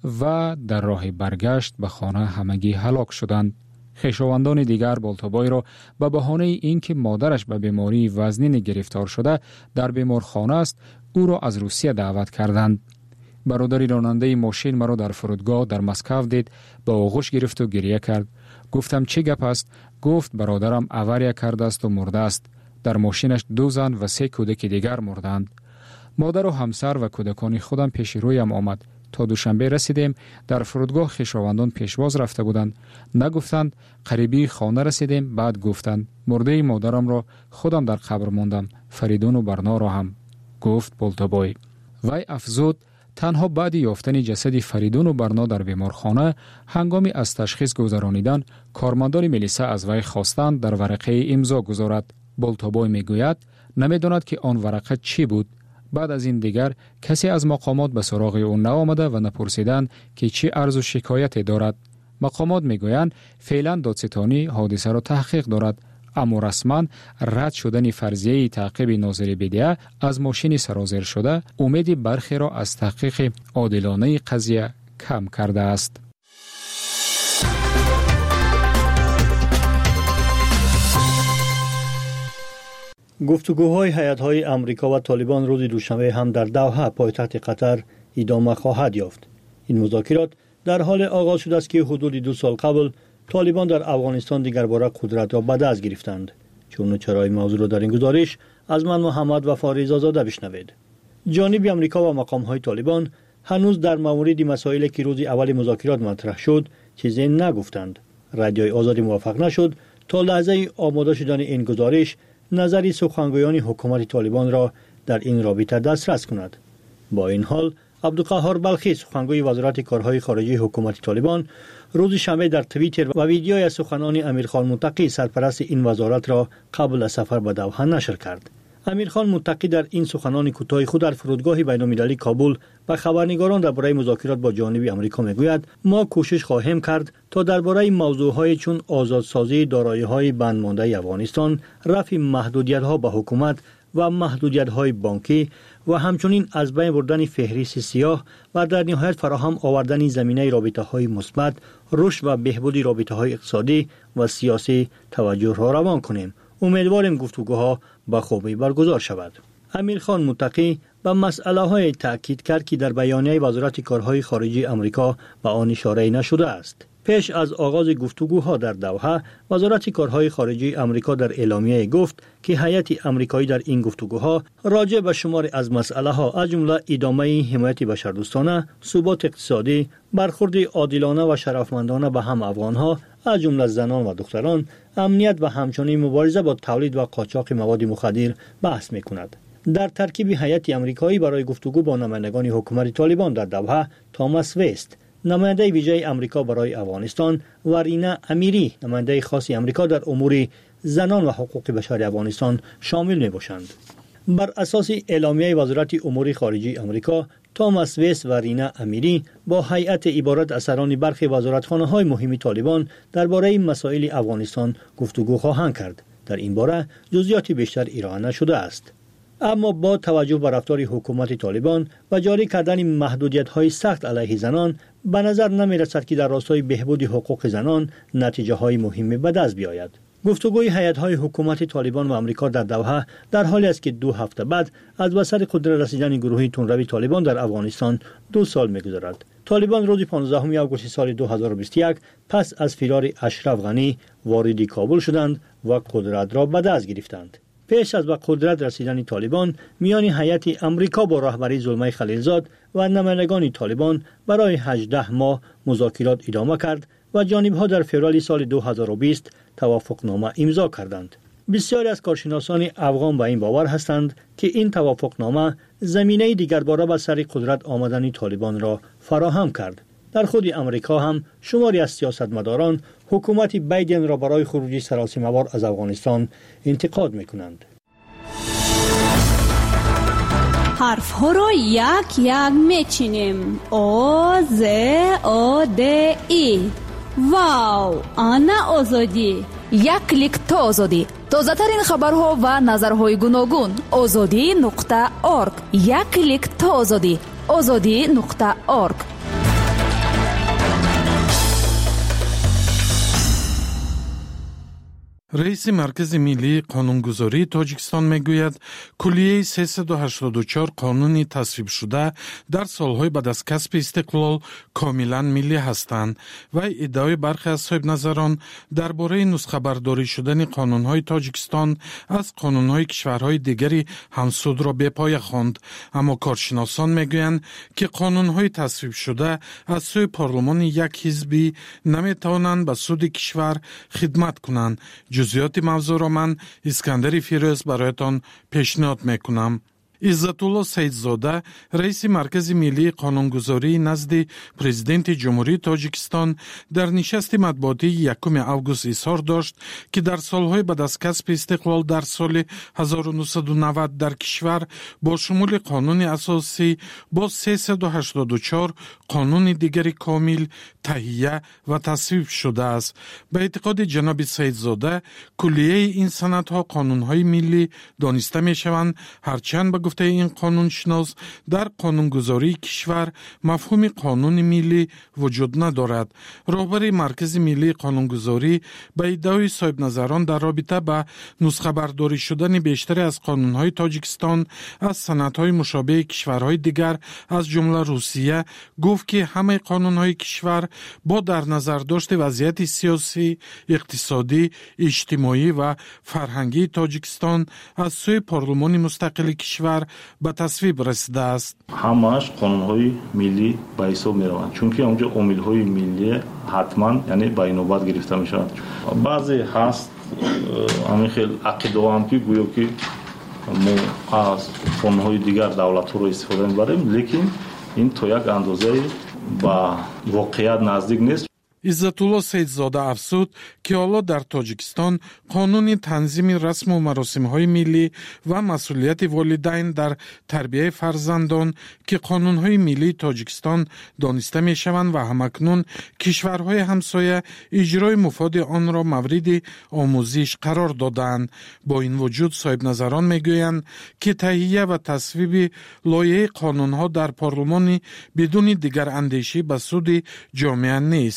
و در راه برگشت به خانه همگی هلاک شدند. خویشاوندان دیگر بولتابای را به بهانه اینکه مادرش به بیماری وزنین گرفتار شده در بیمارخانه است، او را از روسیه دعوت کردند. برادری راننده ماشین مرا در فرودگاه در مسکو دید، به آغوش گرفت و گریه کرد. گفتم چه گپ است؟ گفت برادرم اوریا کرده است و مرده است. در ماشینش دو زن و سه کودک دیگر مردند. مادر و همسر و کودکان خودم پیش رویم آمد. تا دوشنبه رسیدیم. در فرودگاه خویشاوندان پیشواز رفته بودند. نگفتند. قریبی خانه رسیدیم. بعد گفتند مرده مادرم را خودم در قبر ماندم، فریدون و برنا را هم. گفت بولتابای. وی افزود تنها بعد یافتن جسد فریدون و برنا در بیمارخانه، هنگامی از تشخیص گذرانیدن کارمندان میلیسا از وی خواستند در ورقه امضا گذارد. بولتابای میگوید نمیداند که آن ورقه چی بود. بعد از این دیگر کسی از مقامات به سراغ او نآمده و نپرسیدند که چی عرض و شکایتی دارد. مقامات میگویند فعلا دادستانی حادثه را تحقیق دارد، اما رسما رد شدن فرضیه تعقیب ناظر بی‌دی‌آ از ماشین سرازیر شده امید برخی را از تحقیق عادلانه قضیه کم کرده است. گفتگوهای هیئت‌های آمریکا و طالبان روز دوشنبه هم در دوحه پایتخت قطر ادامه خواهد یافت. این مذاکرات در حال آغاز شده است که حدود دو سال قبل طالبان در افغانستان دیگر باره قدرت را به دست گرفتند. چون چرای موضوع را در این گزارش از من محمد و فاریز آزاده بشنوید. جانب آمریکا و مقام‌های طالبان هنوز در مورد مسائلی که روز اول مذاکرات مطرح شد چیزی نگفتند. رادیوی آزادی موفق نشد تا لحظه آماده شدن این گزارش نظری سخنگویان حکومت طالبان را در این رابطه دسترس کند. با این حال عبدالقهار بلخی سخنگوی وزارت کارهای خارجه حکومت طالبان روز شنبه در توییتر و ویدیوی از سخنان امیرخان متقی سرپرست این وزارت را قبل از سفر به دوحه نشر کرد. امیرخان متقی در این سخنان کوتاه خود در فرودگاه بین‌المللی کابل به خبرنگاران درباره مذاکرات با جانب آمریکا میگوید ما کوشش خواهیم کرد تا درباره موضوعهای چون آزادسازی دارایی‌های بندمانده افغانستان، رفع محدودیت‌ها به حکومت و محدودیت‌های بانکی و همچنین از بین بردن فهرست سیاه و در نهایت فراهم آوردن زمینه رابطه‌های مثبت، رشد و بهبود رابطه‌های اقتصادی و سیاسی توجه را روان کنیم. امیدواریم گفتگوها با خوبی برگزار شود. امیرخان متقی به مسئله های تاکید کرد که در بیانیه وزارت کارهای خارجی آمریکا به آن اشاره نشده است. پیش از آغاز گفتگوها در دوحه، وزارت کارهای خارجی آمریکا در اعلامیه گفت که هیئت آمریکایی در این گفتگوها راجع به شمار از مسئله ها از جمله ادامه حمایت بشردوستانه، ثبات اقتصادی، برخورد عادلانه و شرفمندانه به هم افغانها از جمله زنان و دختران، امنیت و همچنین مبارزه با تولید و قاچاق مواد مخدر بحث می‌کند. در ترکیب هیئت آمریکایی برای گفتگو با نمایندگان حکومت طالبان در دوحه، توماس وست، نماینده ویژه آمریکا برای افغانستان، و رینا امیری، نماینده خاص آمریکا در امور زنان و حقوق بشر افغانستان شامل می‌باشند. بر اساس اعلامیه وزارت امور خارجه آمریکا، توماس وست و رینا امیری با هیئت عبارت از سران برخی وزارتخانه‌های مهم طالبان درباره مسائل افغانستان گفتگو خواهند کرد. در این باره جزئیات بیشتر ارائه نشده است. اما با توجه به رفتار حکومت طالبان و جاری کردن محدودیت‌های سخت علیه زنان، به نظر نمی‌رسد که در راستای بهبود حقوق زنان نتیجه‌های مهمی به دست بیاید. گفتگوی هیئت‌های حکومت طالبان و آمریکا در دوحه در حالی است که دو هفته بعد از وسط قدرت رسیدن گروه تندروی طالبان در افغانستان دو سال می‌گذرد. طالبان روز پانزدهم آگوست سال دو هزار و بیست و یک پس از فرار اشرف غنی وارد کابل شدند و قدرت را به دست گرفتند. پیش از به قدرت رسیدن طالبان، میان هیئت آمریکا با رهبری زلمای خلیلزاد و نمایندگان طالبان برای هجده ماه مذاکرات ادامه کرد و جانب‌ها در فوریه سال دو هزار و بیست توافقنامه امضا کردند. بسیاری از کارشناسان افغان به این باور هستند که این توافقنامه زمینه دیگرباره به سر قدرت آمدن طالبان را فراهم کرد. در خود آمریکا هم شماری از سیاستمداران حکومت بایدن را برای خروجی سراسیمه‌وار از افغانستان انتقاد می‌کنند. حرف ها را یک یک میچینیم. او ز او د ای. واو، آنا آزادی. یک کلیک تا آزادی. تازه ترین خبرها و نظرهای گوناگون. آزادی نقطه اورگ. یک کلیک تا آزادی. آزادی نقطه اورگ. رئیس مرکز ملی قانونگذاری تاجیکستان میگوید کلیه سیصد و هشتاد و چهار قانونی تصویب شده در سالهای بعد از کسب استقلال کاملا ملی هستند و ادعای برخی از صاحب نظران درباره نسخه برداری شدن قانونهای تاجیکستان از قانونهای کشورهای دیگری همسود را به پای خواند. اما کارشناسان میگویند که قانونهای تصویب شده از سوی پارلمان یک حزبی نمیتوانند به سود کشور خدمت کنند. جزئیات موضوع را من اسکندر فیروز برایتان پیشنهاد میکنم. عزتالله سیدزاده رئیس مرکز ملی قانونگذاری نزد پرزیدنت جمهوری تاجیکستان در نشست مطبوعاتی یکم آگوست اظهار داشت که در سالهای بعد از کسب استقلال در سال هزار و نهصد و نود در کشور با شمول قانون اساسی با سیصد و هشتاد و چهار قانون دیگری کامل تهیه و تصویب شده است. به اعتقاد جناب سیدزاده کلیه این سندها قانونهای ملی دانسته می شوند، هرچند به گفته این قانون شناس در قانونگذاری کشور مفهوم قانون ملی وجود ندارد. رهبر مرکز ملی قانونگذاری به ادعای صاحب نظران در رابطه با نسخه برداری شدن بیشتر از قانونهای تاجیکستان از سندهای مشابه کشورهای دیگر از جمله روسیه گفت که همه قانونهای کشور با در نظر داشت وضعیت سیاسی، اقتصادی، اجتماعی و فرهنگی تاجیکستان از سوی پارلمان مستقل کشور به تصویب رسیده است. همش قانون‌های ملی به حساب می‌روند، چون که اونجا امیل‌های ملی حتما یعنی به نوبت گرفته میشن. بعضی هست همین خیلی عقیده هم که گویا که ما از قانون‌های دیگر دولت‌ها رو استفاده می‌بریم، لیکن این تو یک اندازه با واقعیت نزدیک نیست. عزتالله سیدزاده افزود که حالا در تاجیکستان قانون تنظیم رسم و مراسم‌های ملی و مسئولیت والدین در تربیت فرزندان که قانون‌های ملی تاجیکستان دانسته می‌شوند و همکنون کشورهای همسایه اجرای مفاد آن را مورد آموزش قرار دادند. با این وجود صاحب نظران می‌گویند که تهیه و تصویب لایحه قانون‌ها در پارلمان بدون دیگر اندیشه به سود جامعه نیست.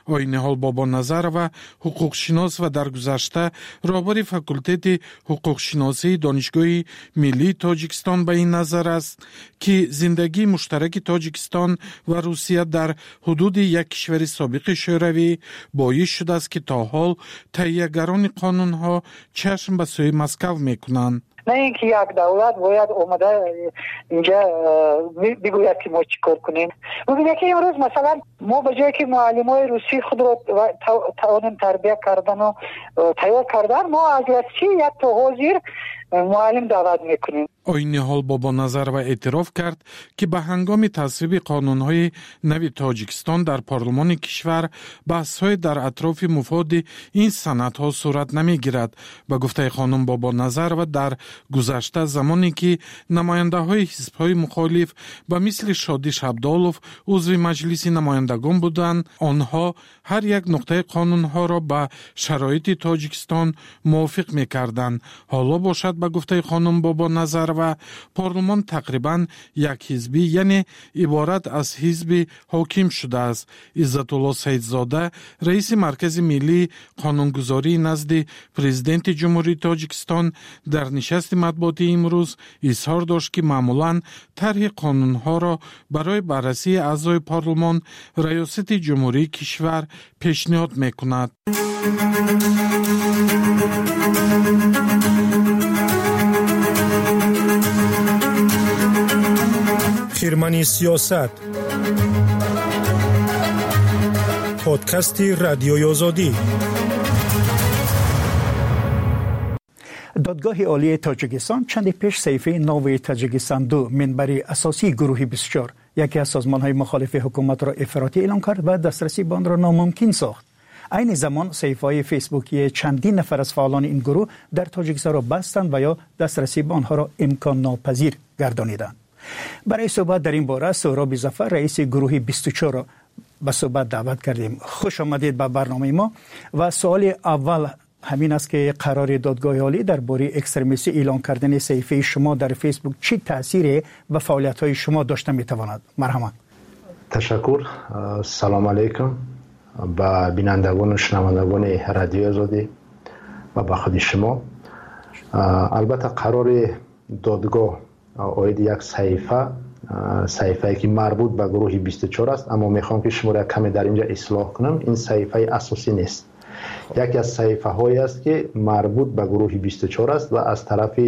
ойниҳол бобоназар ва ҳуқуқшинос ва дар гузашта роҳбари факултети ҳуқуқшиносии донишгоҳи миллии Тоҷикистон ба ин назар аст, ки зиндагии муштараки Тоҷикистон ва Русия дар ҳудуди як кишвари собиқи шӯравӣ боис шудааст, ки то ҳол таҳиягарони қонунҳо чашм ба сӯи Москав мекунанд. نه اینکه یک دولت باید اومده اینجا بگوید که ما چی کار کنیم. ببینید که امروز مثلا ما به جایی که معلمای روسی خود رو توانیم تربیت کردن و تیار کردن، ما از روسی یک تا حاضر معلم دعوت میکنیم. ойниҳол бобоназар ва эътироф кард, ки ба ҳангоми тасвиби қонунҳои нави Тоҷикистон дар парлумони кишвар баҳсҳое дар атрофи муфоди ин санадҳо сурат намегирад. Ба гуфтаи хонум бобоназар ва дар гузашта замоне ки намояндаҳои ҳизбҳои мухолиф ба мисли Шодӣ Шабдолов узви маҷлиси намояндагон буданд, онҳо ҳар як нуқтаи қонунҳоро ба шароити Тоҷикистон мувофиқ мекарданд. ҳоло бошад, ба гуфтаи хонум бобоназар ва парлумон тақрибан як ҳизбӣ, яъне иборат аз ҳизби ҳоким шудааст. Иззатулло Саидзода, раиси Маркази миллии қонунгузорӣ назди президенти ҷумҳурии Тоҷикистон, дар нишасти матбуотӣ имрӯз изҳор дошт, ки маъмулан тарҳи қонунҳоро барои баррасии аъзои парлумон раёсати ҷумҳурии кишвар пешниҳод мекунад. خرمنی سیاست پادکست رادیوی آزادی. دادگاه عالی تاجیکستان چند پیش صحیفه نو تاجیکستان دو منبر اساسی گروه بیست و چهار یکی از سازمان‌های مخالف حکومت را افراطی اعلام کرد و دسترسی به آن را ناممکن ساخت. عین زمان صحیفه‌های فیسبوکی چندین نفر از فعالان این گروه در تاجیکستان را بستند و یا دسترسی به آنها را امکان ناپذیر گردانیدند. برای صحبت در این باره سهراب ظفر رئیس گروه بیست و چهار را به صحبت دعوت کردیم. خوش آمدید به برنامه ما. و سوال اول همین است که قرار دادگاه عالی درباره اکستریمیستی اعلان کردن صحیفه شما در فیسبوک چه تأثیری به فعالیت‌های شما داشته می‌تواند؟ مرحبا. تشکر. سلام علیکم با بینندگان و شنوندگان رادیو آزادی و با خود شما. البته قرار دادگاه اوید یک صحیفه صحیفه‌ای که مربوط به گروه بیست و چهار است، اما میخوام که شما را کمی در اینجا اصلاح کنم. این صحیفه اساسی نیست، یکی از صحیفه هایی است که مربوط به گروه بیست و چهار است و از طرف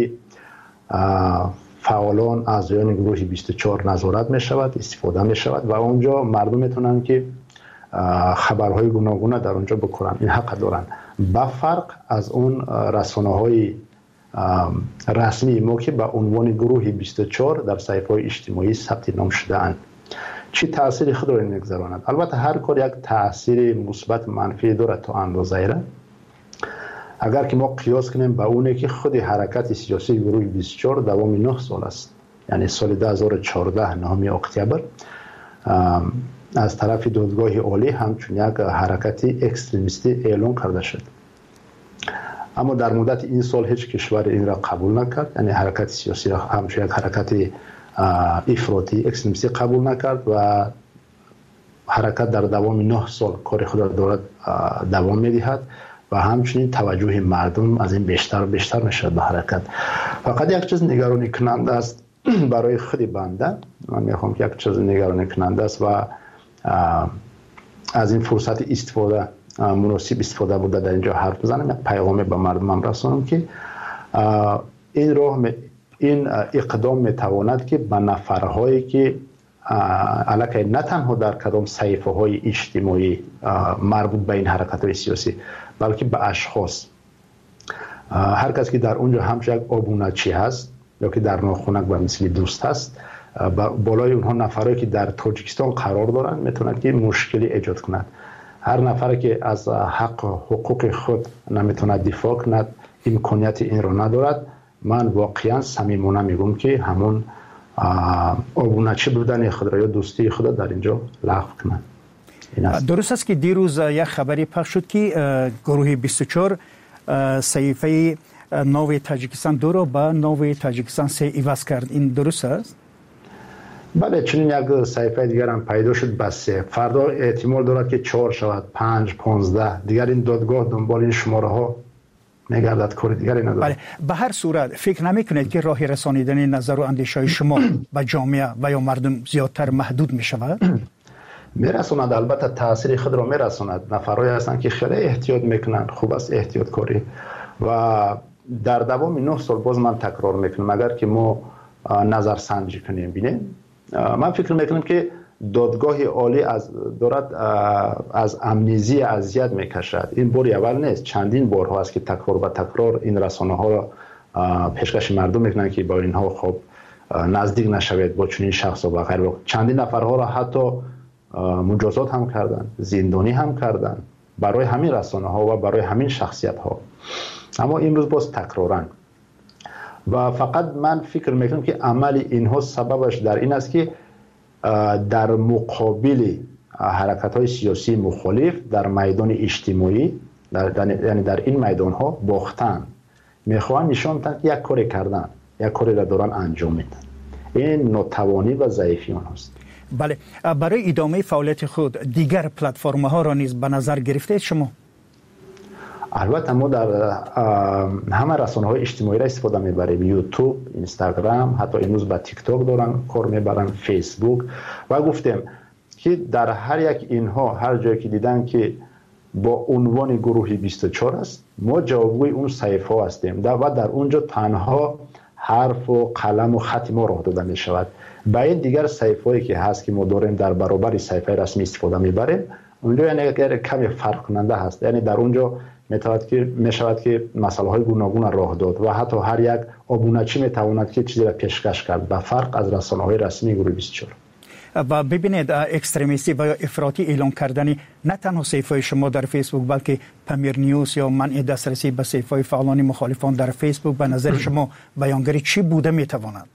فعالان اعضایان گروه بیست و چهار نظارت می شود، استفاده می شود و اونجا مردم میتونن که خبرهای گوناگون در اونجا بکنن. این حق دارن، با فرق از اون رسانه های رسمی ما که به عنوان گروه بیست و چهار در صحیفه‌های اجتماعی ثبت نام شده اند. چی تأثیری خود را میگذراند؟ البته هر کار یک تأثیر مثبت منفی دارد تا اندازه‌ای را. اگر که ما قیاس کنیم با اونه که خود حرکت سیاسی گروه بیست و چهار دوام نه سال است، یعنی سال دو هزار و چهارده نهم اکتبر از طرف دادگاه عالی همچون یک حرکت اکستریمیستی اعلان کرده شد، اما در مدت این سال هیچ کشور این را قبول نکرد، یعنی حرکت سیاسی را همچون یک حرکت افراطی اکستریمیستی قبول نکرد و حرکت در دوام نه سال کار خود را دارد دوام میدهد و همچنین توجه مردم از این بیشتر و بیشتر میشد به حرکت. فقط یک چیز نگرانی کننده است برای خود بنده، من میخوام که یک چیز نگرانی کننده است و از این فرصت استفاده مناسب استفاده بوده در اینجا حرف بزنم، یک پیغامی به مردمم رسانم که این راه این اقدام میتواند که به نفرهایی که علاقه نه تنها در کدام صحیفه های اجتماعی مربوط به این حرکت های سیاسی، بلکه به اشخاص، هر کس که در اونجا همچون یک آبونچی هست یا که در ناخونک و مثل دوست هست، بالای اونها نفرهایی که در تاجیکستان قرار دارند میتوند که مشکلی ایجاد کند. هر نفر که از حق و حقوق خود نمیتوند دفاع کند، امکانیت این را ندارد، من واقعا صمیمانه میگم که همون آبونچی بودن خود را یا دوستی خود در اینجا لغو کنند. درست است که دیروز یک خبری پخش شد که گروه بیست و چهار صحیفه نو تاجیکستان دو را با نو تاجیکستان سه عوض کرد. این درست است؟ بله چنین یک صحیفه دیگر هم پیدا شد بس فردا احتمال دارد که چهار شود پنج پانزده دیگر این دادگاه دنبال این شماره ها نگردد کار دیگری نداره. بله به هر صورت فکر نمیکنید که راه رسانیدن نظر و اندیشه های شما به جامعه و یا مردم زیادتر محدود می شود؟ میرسوند، البته تاثیر خود را میرسوند. نفرایی هستند که خیلی احتیاط میکنند، خوب است احتیاط کاری و در دوام نه سال باز من تکرار میکنم اگر که ما نظر سنجی کنیم بینیم من فکر میکنم که دادگاه عالی از دارد از امنیزی اذیت میکشد. این بار اول نیست، چندین بار است که تکرار به تکرار این رسانه ها را پیشکش مردم میکنند که با اینها خب نزدیک نشوید با چنین شخص و غیره. چندین نفرها را حتی مجازات هم کردن، زندانی هم کردن برای همین رسانه ها و برای همین شخصیت ها. اما امروز باز تکرارن و فقط من فکر میکنم که عمل اینها سببش در این است که در مقابل حرکت های سیاسی مخالف در میدان اجتماعی در یعنی در این میدان ها باختن، میخوان نشان بدن یک کاری کردن، یک کاری را دارن انجام میدن. این ناتوانی و ضعیفی آنهاست. بله، برای ادامه فعالیت خود دیگر پلتفرم ها را نیز به نظر گرفته شما؟ البته ما در همه رسانه های اجتماعی را استفاده میبریم، یوتیوب، اینستاگرام، حتی امروز با تیک تاک دارن کار میبرن، فیسبوک. و گفتم که در هر یک اینها هر جایی که دیدن که با عنوان گروه بیست و چهار است ما جوابگوی اون صحیفه ها هستیم و در اونجا تنها حرف و قلم و خط ما راه داده می شود. با این دیگر صحیفه هایی که هست که ما داریم در برابر صحیفه رسمی استفاده میبریم، اونجا یعنی اگر کمی فرق کننده هست، یعنی در اونجا میتواند که میشود که مسائل های گوناگون راه داد و حتی هر یک آبونچی میتواند که چیزی را پیشکش کرد به فرق از رسانه های رسمی گروه بیست و چهار. و ببینید اکستریمیستی و یا افراطی اعلان کردن نه تنها صحیفه شما در فیسبوک بلکه پمیر نیوز یا منع دسترسی به صحیفه فعالان مخالفان در فیسبوک به نظر شما بیانگری چی بوده میتواند؟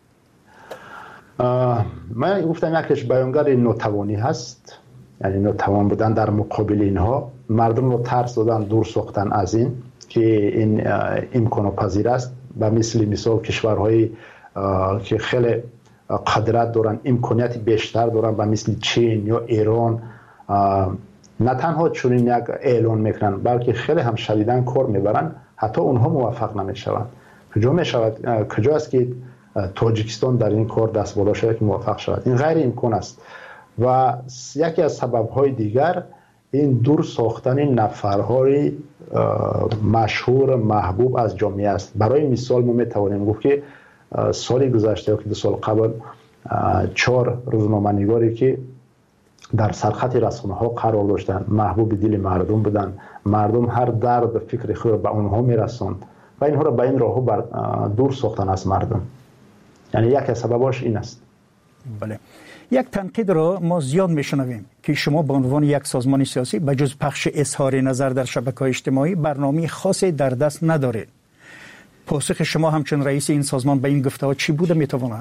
من گفتم یکیش بیانگر ناتوانی هست، یعنی ناتوان بودن در مقابل اینها، مردم رو ترس دادن، دور ساختن از این که این امکان پذیر است. و مثل مثال کشورهایی که خیلی قدرت دارن، امکانیت بیشتر دارن و مثل چین یا ایران نه تنها چنین یک اعلان میکنن بلکه خیلی هم شدیداً کار میبرن، حتی اونها موفق نمیشوند. کجا میشود کجا است که تاجیکستان در این کار دست بالا شده که موفق شود؟ این غیر امکان است. و یکی از سبب‌های دیگر این دور ساختن نفرهای مشهور محبوب از جامعه است. برای مثال ما میتوانیم گفت که سال گذشته که دو سال قبل چهار روزنامه‌نگاری که در سرخط رسانه ها قرار داشتند محبوب دل مردم بودند، مردم هر درد و فکر خود به اونها میرساند و اینها را به این راه بر دور ساختن از مردم. یعنی یک از سبباش این است. بله. یک تنقید را ما زیاد میشنویم که شما به عنوان یک سازمان سیاسی به جز پخش اظهار نظر در شبکه‌های اجتماعی برنامه خاصی در دست ندارید. پاسخ شما همچون رئیس این سازمان به این گفته‌ها چی بوده میتواند؟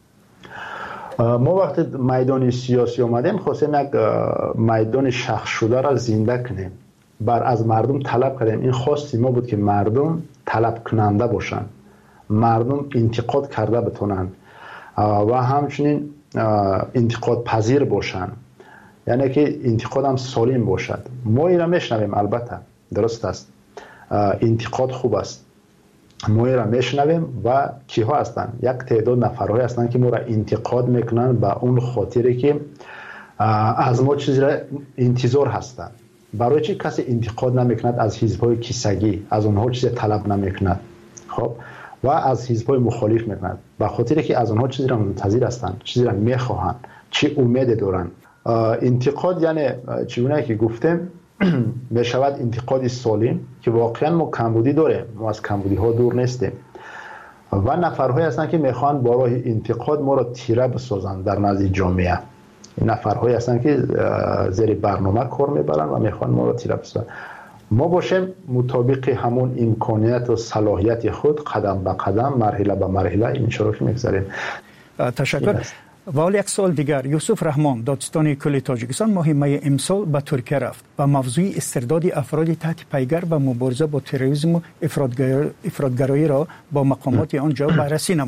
ما وقتی میدان سیاسی آمدیم خواستیم یک میدان شخص شده را زنده کنیم، بر از مردم طلب کردیم. این خواستی ما بود که مردم طلب کننده باشند، مردم انتقاد کرده بتونند و همچنین انتقاد پذیر باشند، یعنی که انتقاد هم سالم باشد. ما این را میشنویم، البته درست است، انتقاد خوب است، ما این را میشنویم و کیها هستند؟ یک تعداد نفرهایی هستند که ما را انتقاد میکنند به اون خاطری که از ما چیزی را انتظار هستند. برای چی کسی انتقاد نمیکند از حزب‌های کیسگی؟ از اونها چیزی طلب نمیکند، خب، و از حزب‌های مخالف میکند به خاطری که از اونها چیزی را منتظر هستند، چیزی را میخواهند، چی امید دارند. انتقاد یعنی چگونه که گفتم میشود انتقادی سالم که واقعا ما کمبودی داریم، ما از کمبودی ها دور نیستیم و نفرهایی هستند که میخوان با راه انتقاد ما را تیره بسازند در نزد جامعه. این نفرهایی هستند که زیر برنامه کار میبرن و میخوان ما را تیره بسازند. ما باشیم مطابق همون امکانیت و صلاحیت خود قدم به قدم، مرحله به مرحله این شروع میگذاریم. تشکر. و یک سال دیگر یوسف رحمان دادستان کل تاجیکستان ماه می امسال به ترکیه رفت و موضوع استرداد افراد تحت پیگر و مبارزه با تروریسم و افراطگرایی را با مقامات آنجا بررسی نمود.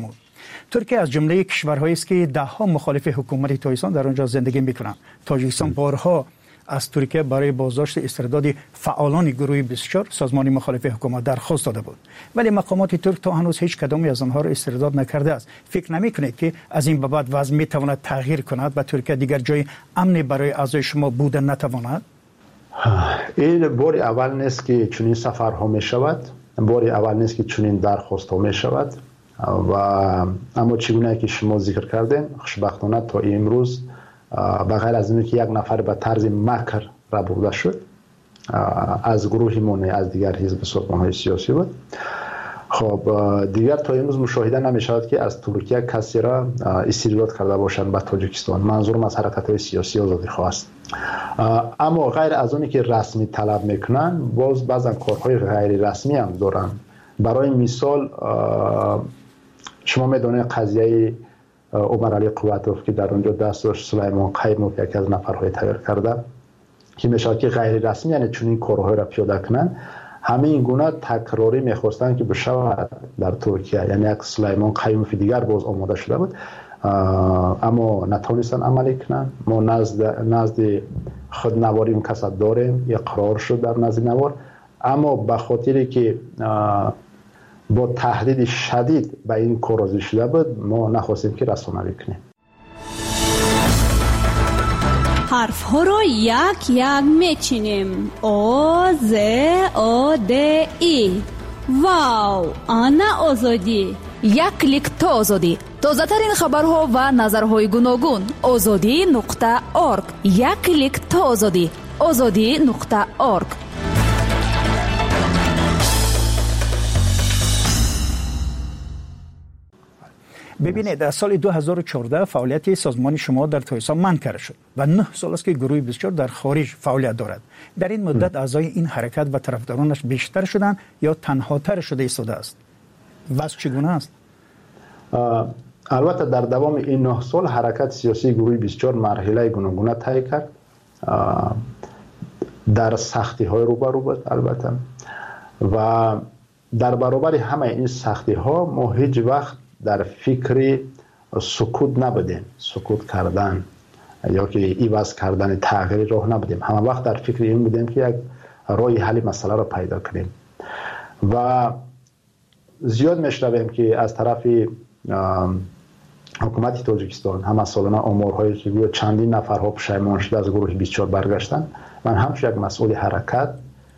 ترکیه از جمله کشورهایی است که ده ها مخالف حکومت تاجیکستان در آنجا زندگی میکنند. تاجیکستان بارها از ترکیه برای بازداشت استرداد فعالان گروه بیست و چهار سازمان مخالف حکومت درخواست داده بود، ولی مقامات ترک تا هنوز هیچ کدامی از آنها را استرداد نکرده است. فکر نمی‌کنید که از این به بعد وضع میتواند تغییر کند و ترکیه دیگر جای امنی برای اعضای شما بودن نتواند؟ این بار اول نیست که چنین سفرها می شود، بار اول نیست که چنین درخواست ها می شود و اما چگونه که شما ذکر کردین خوشبختانه تا امروز بغیر از اینکه یک نفر به طرز مکر را برده شد از گروه مونه از دیگر حزب سازمان‌های سیاسی بود. خب دیگر تا امروز مشاهده نمی شود که از ترکیه کسی را استرداد کرده باشند به تاجیکستان. منظورم از حرکت‌های سیاسی آزادی خواه است. اما غیر از اونی که رسمی طلب میکنن باز بعضا کارهای غیر رسمی هم دارن. برای مثال شما میدونید قضیه عمر علی قوتوف که در اونجا دست داشت سلیمان قیموف یکی از نفرهای تغییر کرده که میشه که غیر رسمی یعنی چون این کارهای را پیاده کنن همه این گونه تکراری میخواستن که بشود در ترکیه. یعنی یک سلیمان قیموف دیگر باز آماده شده بود اما نتونستن عملی کنن. ما نزد نزد خودنواری کسب داریم یک قرار شد در نزد نوار اما به خاطری که با تهدید شدید به این کار شده بود ما نخواستیم که رسانه‌ای کنیم. حرف ها رو یک یک میچینیم. او ز او د ای. واو، آنا آزادی. یک کلیک تا آزادی. تازه ترین خبرها و نظرهای گوناگون. آزادی نقطه اورگ. یک کلیک تا آزادی. آزادی نقطه اورگ. ببینید در سال دو هزار و چهارده فعالیت سازمان شما در تاجیکستان منع شد و نه سال است که گروه بیست و چهار در خارج فعالیت دارد. در این مدت اعضای این حرکت و طرفدارانش بیشتر شدند یا تنها تر شده ایستاده است؟ وضع چگونه است؟ البته در دوام این نه سال حرکت سیاسی گروه بیست و چهار مرحله گوناگون طی کرد. در سختی های روبرو بود البته و در برابر همه این سختی ها ما هیچ وقت در فکر سکوت نبودیم، سکوت کردن یا که ایواز کردن تغییر راه نبودیم. همه وقت در فکر این بودیم که یک راه حل مسئله را پیدا کنیم و زیاد میشنویم که از طرف حکومت تاجیکستان هم سالانه آمارهایی که چندین نفرها پشیمان شده از گروه بیست و چهار برگشتن. من همچون یک مسئول حرکت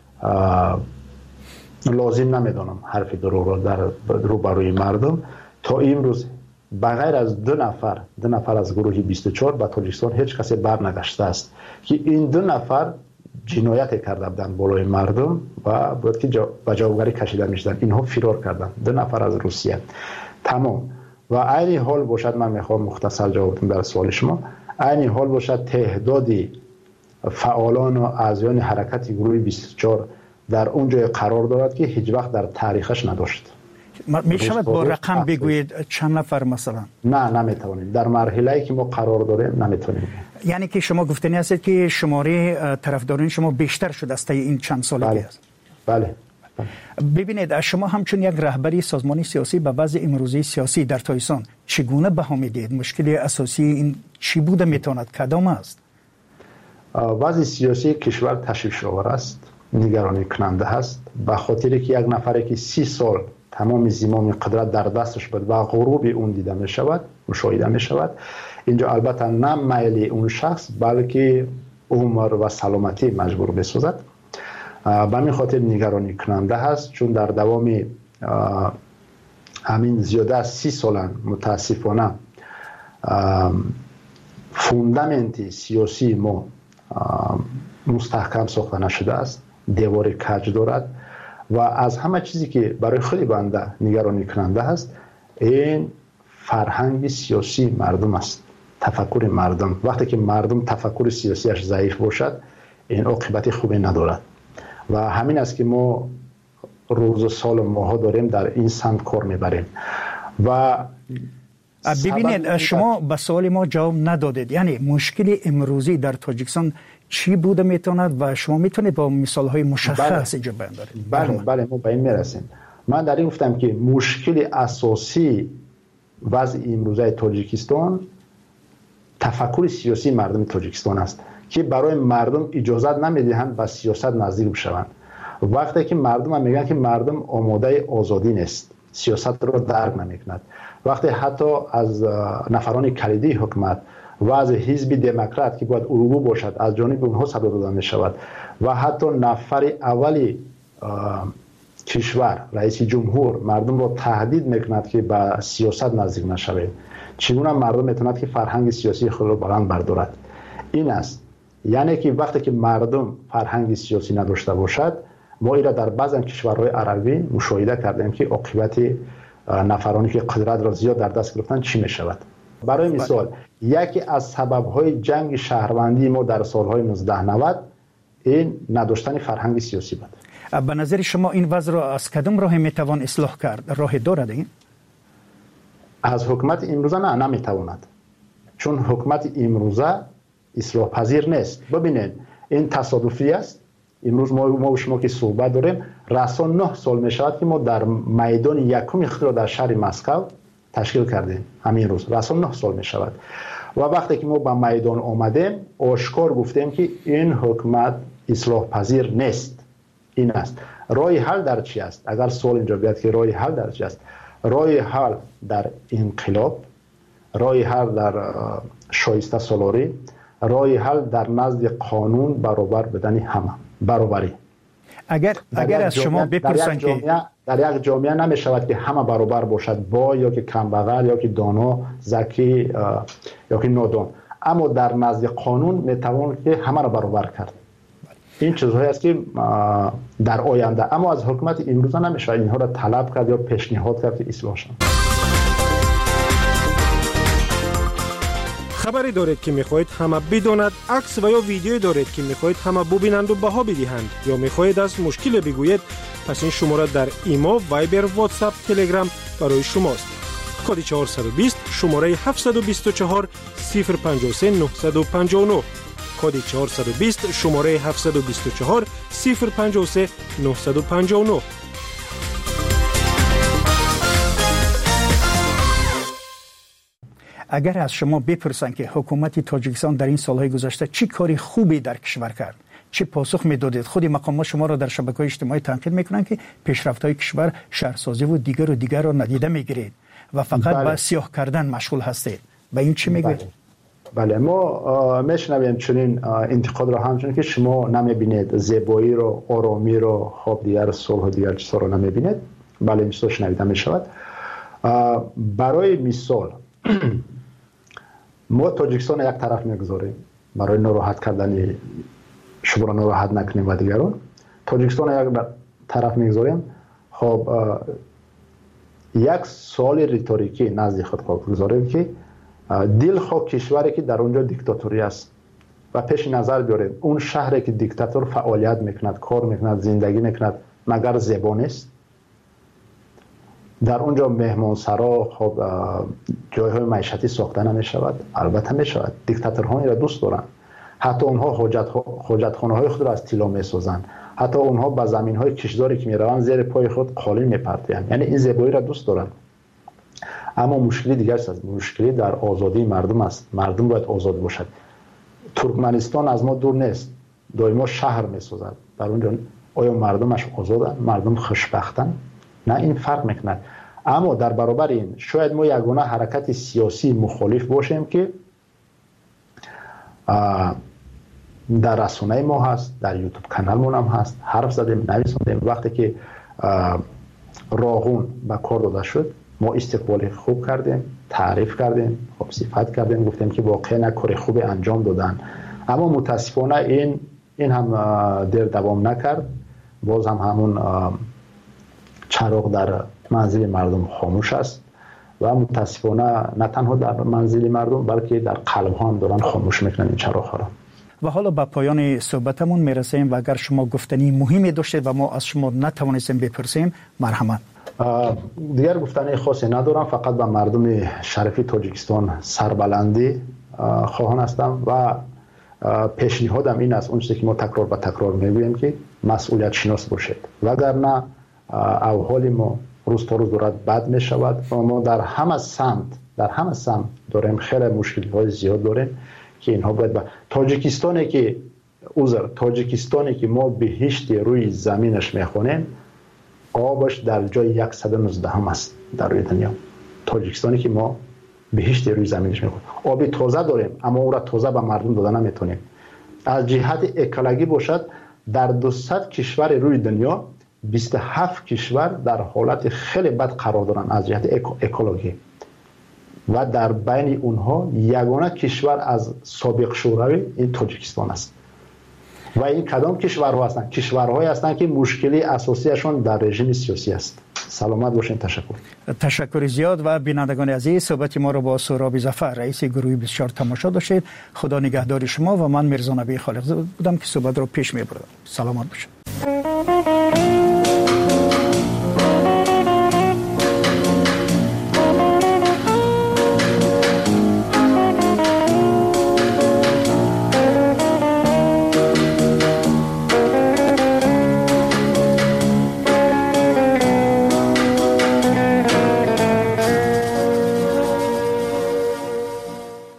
لازم نمیدونم حرف دروغ را در روبروی مردم. تا امروز بغیر از دو نفر دو نفر از گروه بیست و چهار به تاجیکستان هیچ کسی برنگشته است که این دو نفر جنایت کرده بودند بالای مردم و بود که به جوابگری کشیده میشدن. اینها فرار کردند. دو نفر از روسیه تمام. و عین حال باشد، من میخوام مختصر جواب بدم در سوال شما، عین حال باشد تعدادی فعالان و اعضایان حرکت گروه بیست و چهار در اونجا قرار دارد که هیچ وقت در تاریخش نداشت. می شود با رقم بگویید چند نفر مثلا؟ نه نمیتونیم. در مرحله‌ای که ما قرار داریم نمیتونیم. یعنی که شما گفتنی هستید که شماره طرفداران شما بیشتر شده است این چند سالی بله. است. بله. ببینید شما همچون یک رهبری سازمانی سیاسی به وضع امروزی سیاسی در تاجیکستان چگونه بها میدید؟ مشکل اساسی این چی بوده میتواند کدام است؟ وضع سیاسی کشور تشویش آور است، نگرانی کننده است، به خاطر که یک نفری که سی سال تمام زمام قدرت در دستش بود و غروب اون دیده می شود، مشاهده می شود. اینجا البته نه میل اون شخص بلکه عمر و سلامتی مجبور بسازد. به همین خاطر نگرانی کننده هست، چون در دوام همین زیاده از سی سالن متاسفانه فوندامنت سیاسی ما مستحکم ساخته نشده است، دیوار کج دارد و از همه چیزی که برای خیلی بنده نگرانی کننده است این فرهنگ سیاسی مردم است، تفکر مردم. وقتی که مردم تفکر سیاسیش ضعیف باشد این عاقبت خوبی ندارد و همین است که ما روز و سال و ماها داریم در این سمت کار میبریم. و ببینید شما به سوال ما جواب ندادید، یعنی مشکل امروزی در تاجیکستان چی بوده میتواند و شما میتونید با مثال های مشخص اینجا بیان دارید؟ بله بله ما به این میرسیم. من در این گفتم که مشکل اساسی وضع امروزه تاجیکستان تفکر سیاسی مردم تاجیکستان است که برای مردم اجازه نمیدهند به سیاست نزدیک بشوند. وقتی که مردم هم میگن که مردم آماده آزادی نیست، سیاست رو درک نمیکند، وقتی حتی از نفران کلیدی حکومت و از حزب دموکرات که باید اروگو باشد از جانب اونها صدا داده می شود و حتی نفر اولی کشور رئیس جمهور مردم رو تهدید میکند که به سیاست نزدیک نشوید، چگونه مردم میتوند که فرهنگ سیاسی خود رو بلند بردارد؟ این است، یعنی که وقتی که مردم فرهنگ سیاسی نداشته باشد، ما ایرا در بعضی کشورهای عربی مشاهده کردیم که عاقبت نفرانی که قدرت را زیاد در دست گرفتن چی می شود. برای مثال یکی از سبب‌های جنگ شهروندی ما در سالهای نوزده نود این نداشتن فرهنگ سیاسی بود. به نظر شما این وضع را از کدام راه میتوان اصلاح کرد؟ راه دارد این؟ از حکومت امروزه نه نمیتواند، چون حکومت امروزه اصلاح پذیر نیست. ببینید این تصادفی است، امروز ما ما و شما که صحبت داریم رسا نه سال می شود که ما در میدان یکم اختراع در شهر مسکو تشکیل کردیم. همین روز رسا نه سال می شود و وقتی که ما به میدان آمدیم آشکار گفتیم که این حکومت اصلاح پذیر نیست. این است راه حل در چی است؟ اگر سوال اینجا بیاد که راه حل در چی است، راه حل در انقلاب، راه حل در شایسته سالاری، راه حل در نزد قانون برابر بدن همه، برابری. اگر اگر از شما بپرسن که در یک جامعه نمی شود که همه برابر باشد، با یا که کمبغل یا که دانا، ذکی یا که نادان، اما در نزد قانون می توان که همه را برابر کرد. این چیزهایی است که در آینده، اما از حکومت امروز نمی شود اینها را طلب کرد یا پیشنهاد کرد که اصلاح شود. خبری دارید که میخواهید همه بداند، عکس و یا ویدیویی دارید که میخواهید همه ببینند و بها بدهند، یا میخواهید از مشکل بگویید، پس این شماره در ایما، وایبر، واتساپ، تلگرام برای شماست. کد چهارصد و بیست شماره هفتصد و بیست و چهار صفر پنجاه و سه نهصد و پنجاه و نه، کد چهارصد و بیست شماره هفتصد و بیست و چهار صفر پنجاه و سه نهصد و پنجاه و نه. اگر از شما بپرسن که حکومت تاجیکستان در این سالهای گذشته چی کاری خوبی در کشور کرد، چه پاسخ میدادید؟ خود مقامات شما را در شبکه‌های اجتماعی تنقید میکنن که پیشرفت‌های کشور شهرسازی و دیگر و دیگر را ندیده میگیرید و فقط بله. به سیاه کردن مشغول هستید. به این چی میگوید؟ بله, بله. ما میشنویم چنین انتقاد را همچنین که شما نمیبینید زیبایی رو، آرامی رو، خواب دیگر، صلح و دیگر چیزا رو نمیبینید. بله این چیزا شنیده میشود. برای مثال ما تاجیکستان یک طرف میگذاریم برای ناراحت کردن شما را ناراحت نکنیم و دیگران. تاجیکستان یک طرف میگذاریم. خب یک سوال ریتوریکی نزد خود بگذاریم که دلخواه کشوری که در اونجا دیکتاتوری است و پیش نظر بیاریم اون شهری که دیکتاتور فعالیت میکند، کار میکند، زندگی میکند، مگر زبان است؟ در اونجا مهمانسرا خب جایهای معیشتی ساخته نمیشود؟ البته میشود. دیکتاتورها این را دوست دارن. حتی اونها حاجت حاجتخانه های خود را از طلا میسازند. حتی اونها به زمین های کشداری که میروند زیر پای خود قالین میپرتند. یعنی این زیبایی را دوست دارن. اما مشکلی دیگر است. مشکلی در آزادی مردم است. مردم باید آزاد باشد. ترکمنستان از ما دور نیست. دائما شهر میسازد. در اونجا آیا مردمش آزادند؟ مردم خوشبختند؟ نه، این فرق میکند. اما در برابر این شاید ما یگانه حرکت سیاسی مخالف باشیم که در رسانه ما هست، در یوتیوب کانال ما هم هست، حرف زدیم، نویساندیم. وقتی که راغون به کار داده شد ما استقبال خوب کردیم، تعریف کردیم، خوب صفت کردیم، گفتیم که واقعا کار خوب انجام دادن. اما متاسفانه این این هم دیر دوام نکرد. باز هم همون چراغ در منزل مردم خاموش است و متاسفانه نه تنها در منزل مردم بلکه در قلب ها هم دارن خاموش میکنن این چراغ ها را. و حالا به پایان صحبتمون میرسیم و اگر شما گفتنی مهمی داشتید و ما از شما نتوانستیم بپرسیم مرحمت. دیگر گفتنی خاصی ندارم، فقط به مردم شرفی تاجیکستان سربلندی خواهان هستم و پیشنهادم این است، اون چیزی که ما تکرار به تکرار میگوییم که مسئولیت شناس باشید، وگرنه اوحال ما، روز تا روز دارد بد می شود و ما در همه سمت در همه سمت داریم خیلی مشکلی های زیاد داریم که اینها باید با تاجیکستانی که اوزر تاجیکستانی که ما بهشت روی زمینش میخونیم آبش در جای صد و نوزده هم است در روی دنیا. تاجیکستانی که ما بهشت روی زمینش میخونیم آب تازه داریم اما او را تازه به مردم دادن نمیتونیم. از جهت اکولوژی باشد در دویست کشور روی دنیا بیست و هفت کشور در حالت خیلی بد قرار دارند از جهت اکولوژی و در بین اونها یگانه کشور از سابق شوروی این تاجیکستان است. و این کدام کشورها هستند؟ کشورهایی هستند که مشکلی اساسیشون در رژیم سیاسی است. سلامت باشین. تشکر. تشکر زیاد. و بینندگان عزیز صحبت ما رو با سهراب ظفر رئیس گروه بیست و چهار تماشا داشتید. خدا نگهدار شما و من میرزا نبی خالقزاده بودم که صحبت رو پیش میبردم. سلامت باشید.